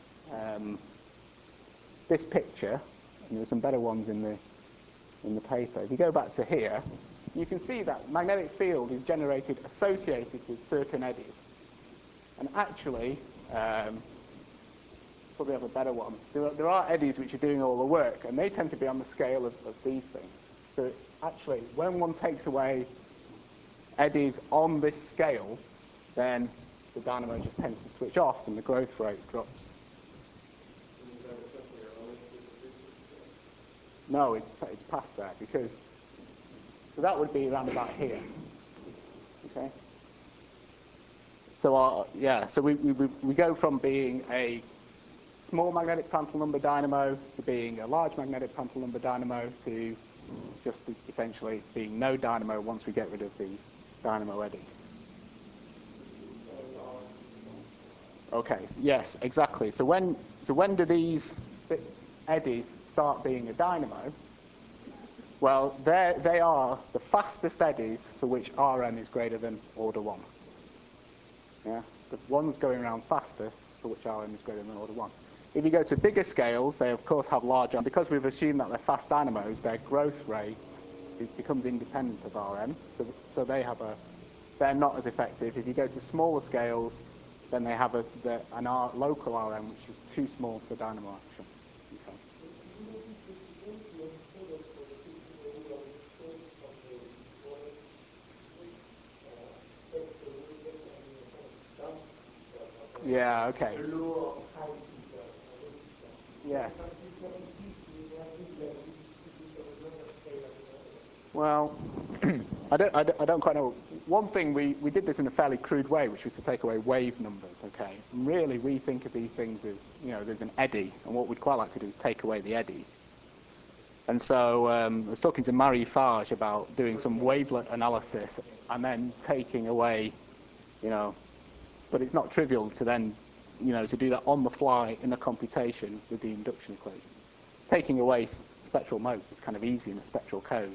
this picture, and there are some better ones in the paper. If you go back to here, you can see that magnetic field is generated associated with certain eddies. And actually, probably have a better one. There are eddies which are doing all the work, and they tend to be on the scale of these things. So actually, when one takes away eddies on this scale, then the dynamo just tends to switch off and the growth rate drops. No, it's past that, because so that would be around about here. Okay. So so we go from being a small magnetic Prandtl number dynamo to being a large magnetic Prandtl number dynamo to just essentially being no dynamo once we get rid of the dynamo eddy. Okay. So yes, exactly. So when do these eddies start being a dynamo? Well, they are the fastest eddies for which Rn is greater than order 1. Yeah, the ones going around fastest for which Rn is greater than order 1. If you go to bigger scales, they of course have larger, because we've assumed that they're fast dynamos, their growth rate becomes independent of Rn, so they're not as effective. If you go to smaller scales, then they have an local Rn which is too small for dynamo action. Okay. Yeah, okay. Yes. Well, I don't quite know. One thing, we did this in a fairly crude way, which was to take away wave numbers, okay? And really, we think of these things as, there's an eddy, and what we'd quite like to do is take away the eddy. And so I was talking to Marie Farge about doing some wavelet analysis and then taking away, but it's not trivial to then, to do that on the fly in a computation with the induction equation. Taking away spectral modes is kind of easy in a spectral code.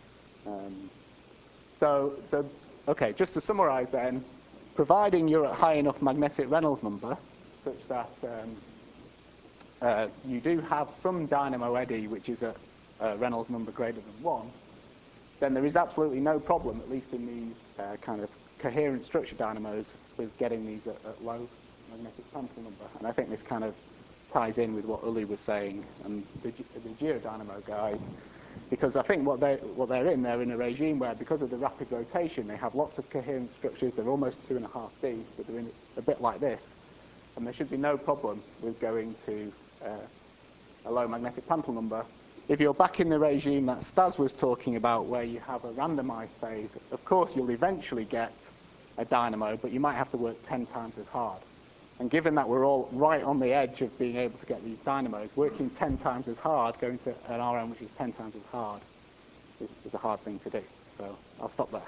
Okay, just to summarize then, providing you're at high enough magnetic Reynolds number such that you do have some dynamo eddy which is at Reynolds number greater than 1, then there is absolutely no problem, at least in these kind of coherent structure dynamos, with getting these at low magnetic Prandtl number. And I think this kind of ties in with what Uli was saying and the geodynamo guys, because I think they're in a regime where, because of the rapid rotation, they have lots of coherent structures. They're almost 2.5D, but they're in a bit like this, and there should be no problem with going to a low magnetic Prandtl number. If you're back in the regime that Stas was talking about, where you have a randomized phase, of course you'll eventually get a dynamo, but you might have to work 10 times as hard. And given that we're all right on the edge of being able to get these dynamos, working 10 times as hard, going to an Rn which is 10 times as hard, is a hard thing to do. So I'll stop there.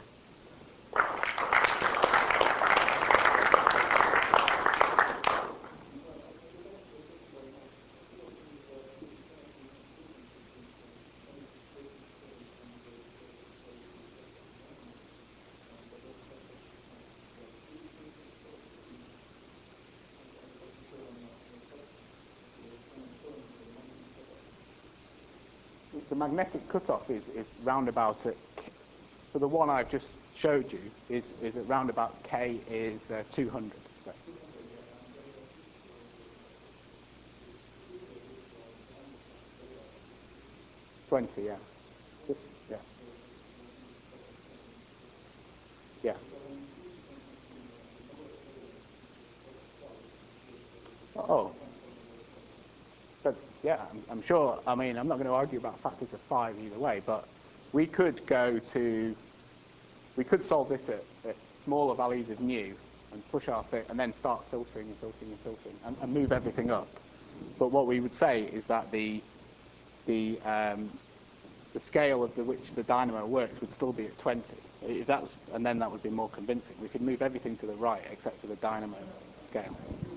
magnetic cutoff is round about at, so the one I've just showed you is at round about K is 200. So. 20, yeah. Yeah. Yeah. Oh. But yeah, I'm sure, I mean, I'm not going to argue about factors of 5 either way, but we could solve this at smaller values of mu and push our thing, and then start filtering and filtering and filtering and move everything up. But what we would say is that the scale of which the dynamo works would still be at 20. If that was, and then that would be more convincing. We could move everything to the right except for the dynamo scale.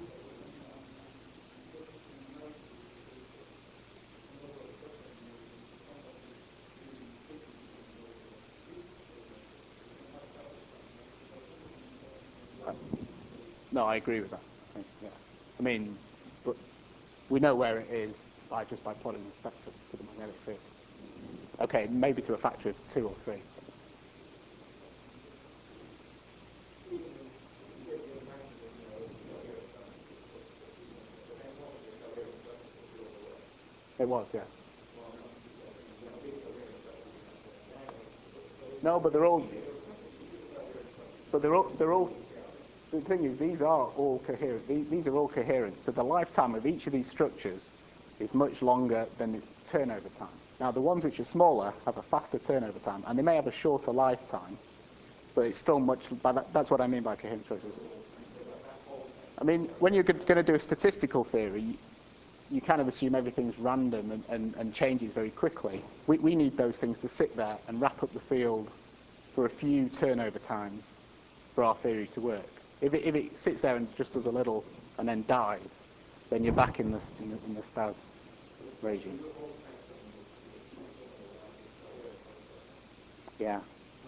No, I agree with that. Yeah. I mean, but we know where it is just by plotting the spectrum to the magnetic field. Okay, maybe to a factor of 2 or 3. It was, yeah. No, but they're all. The thing is, these are all coherent. These are all coherent. So the lifetime of each of these structures is much longer than its turnover time. Now, the ones which are smaller have a faster turnover time, and they may have a shorter lifetime, but it's still much. That's what I mean by coherent structures. I mean, when you're going to do a statistical theory, you kind of assume everything's random and changes very quickly. We need those things to sit there and wrap up the field for a few turnover times for our theory to work. If it sits there and just does a little and then dies, then you're back in the Stas regime. Yeah.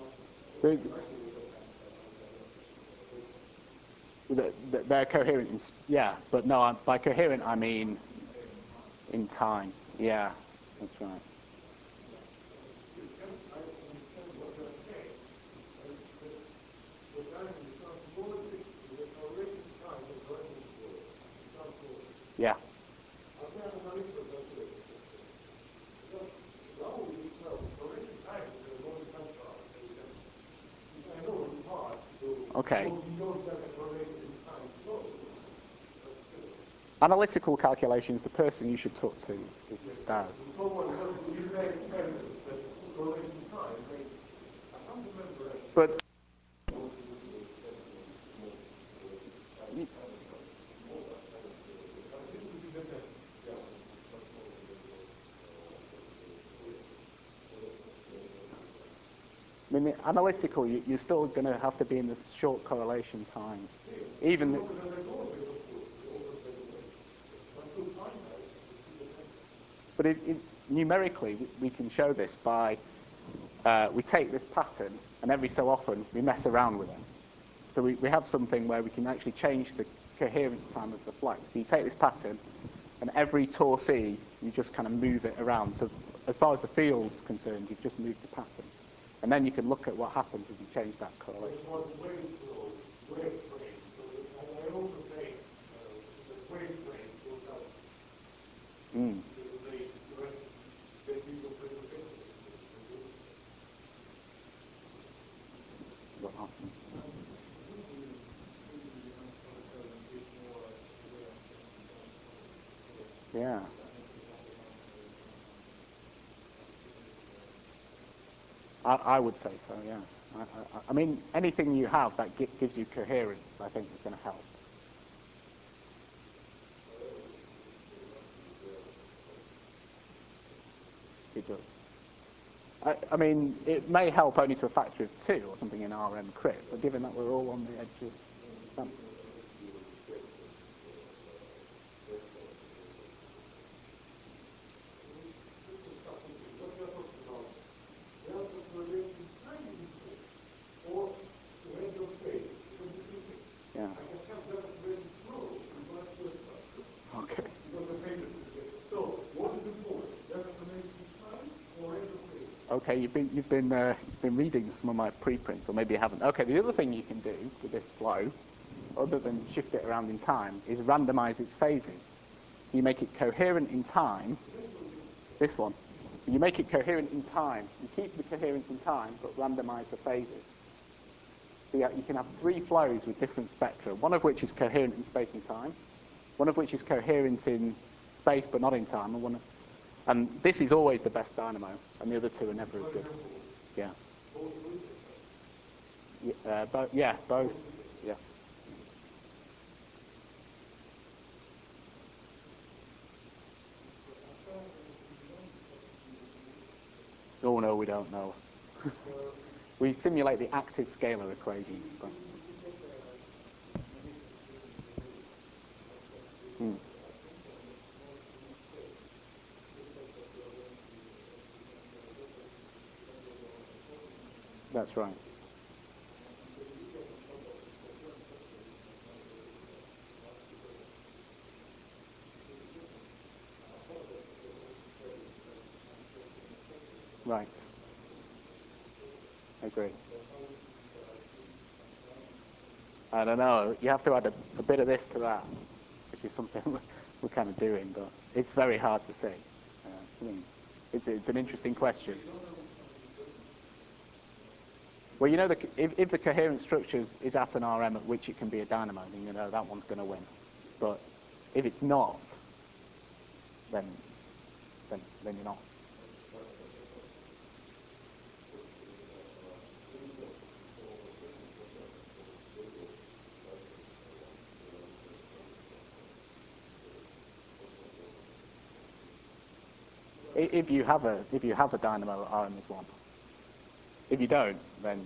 They're coherent, yeah, but no, by coherent I mean in time. Yeah, that's right. Yeah. Okay. Analytical calculations, the person you should talk to is Stas. But I mean, analytical, you're still going to have to be in this short correlation time. Even but numerically, we can show this by, we take this pattern, and every so often, we mess around with it. So we have something where we can actually change the coherence time of the flight. So you take this pattern, and every torsi, you just kind of move it around. So as far as the field's concerned, you've just moved the pattern. And then you can look at what happens if you change that correlation. Mm. What happens? Yeah. I would say so, yeah. I mean, anything you have that gives you coherence, I think, is going to help. It does. I mean, it may help only to a factor of 2 or something in RM crit, but given that we're all on the edge of something. Yeah. Okay. So, what is important? Deformation time or Okay, you've been reading some of my preprints, or maybe you haven't. Okay, the other thing you can do with this flow, other than shift it around in time, is randomize its phases. So you make it coherent in time. This one. You make it coherent in time. You keep the coherence in time, but randomize the phases. So you can have 3 flows with different spectra, one of which is coherent in space and time, one of which is coherent in space but not in time, and this is always the best dynamo, and the other 2 are never as good. Yeah. Both. Yeah, both. Yeah. Oh no, we don't know. We simulate the active scalar equation. But That's right. Right. I agree. I don't know. You have to add a bit of this to that, which is something we're kind of doing, but it's very hard to say. I mean, it's an interesting question. Well, you know, if the coherent structure is at an RM at which it can be a dynamo, then you know that one's going to win. But if it's not, then you're not. If you have a dynamo, RM is 1. If you don't, then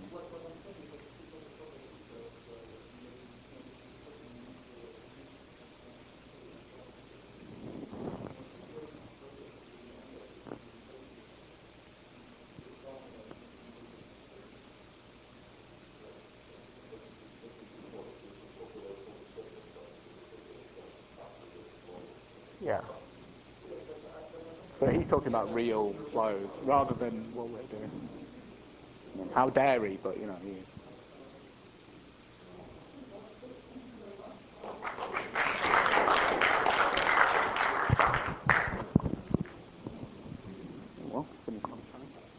yeah. But he's talking about real flows rather than what we're doing. How dare he? But you know, he is.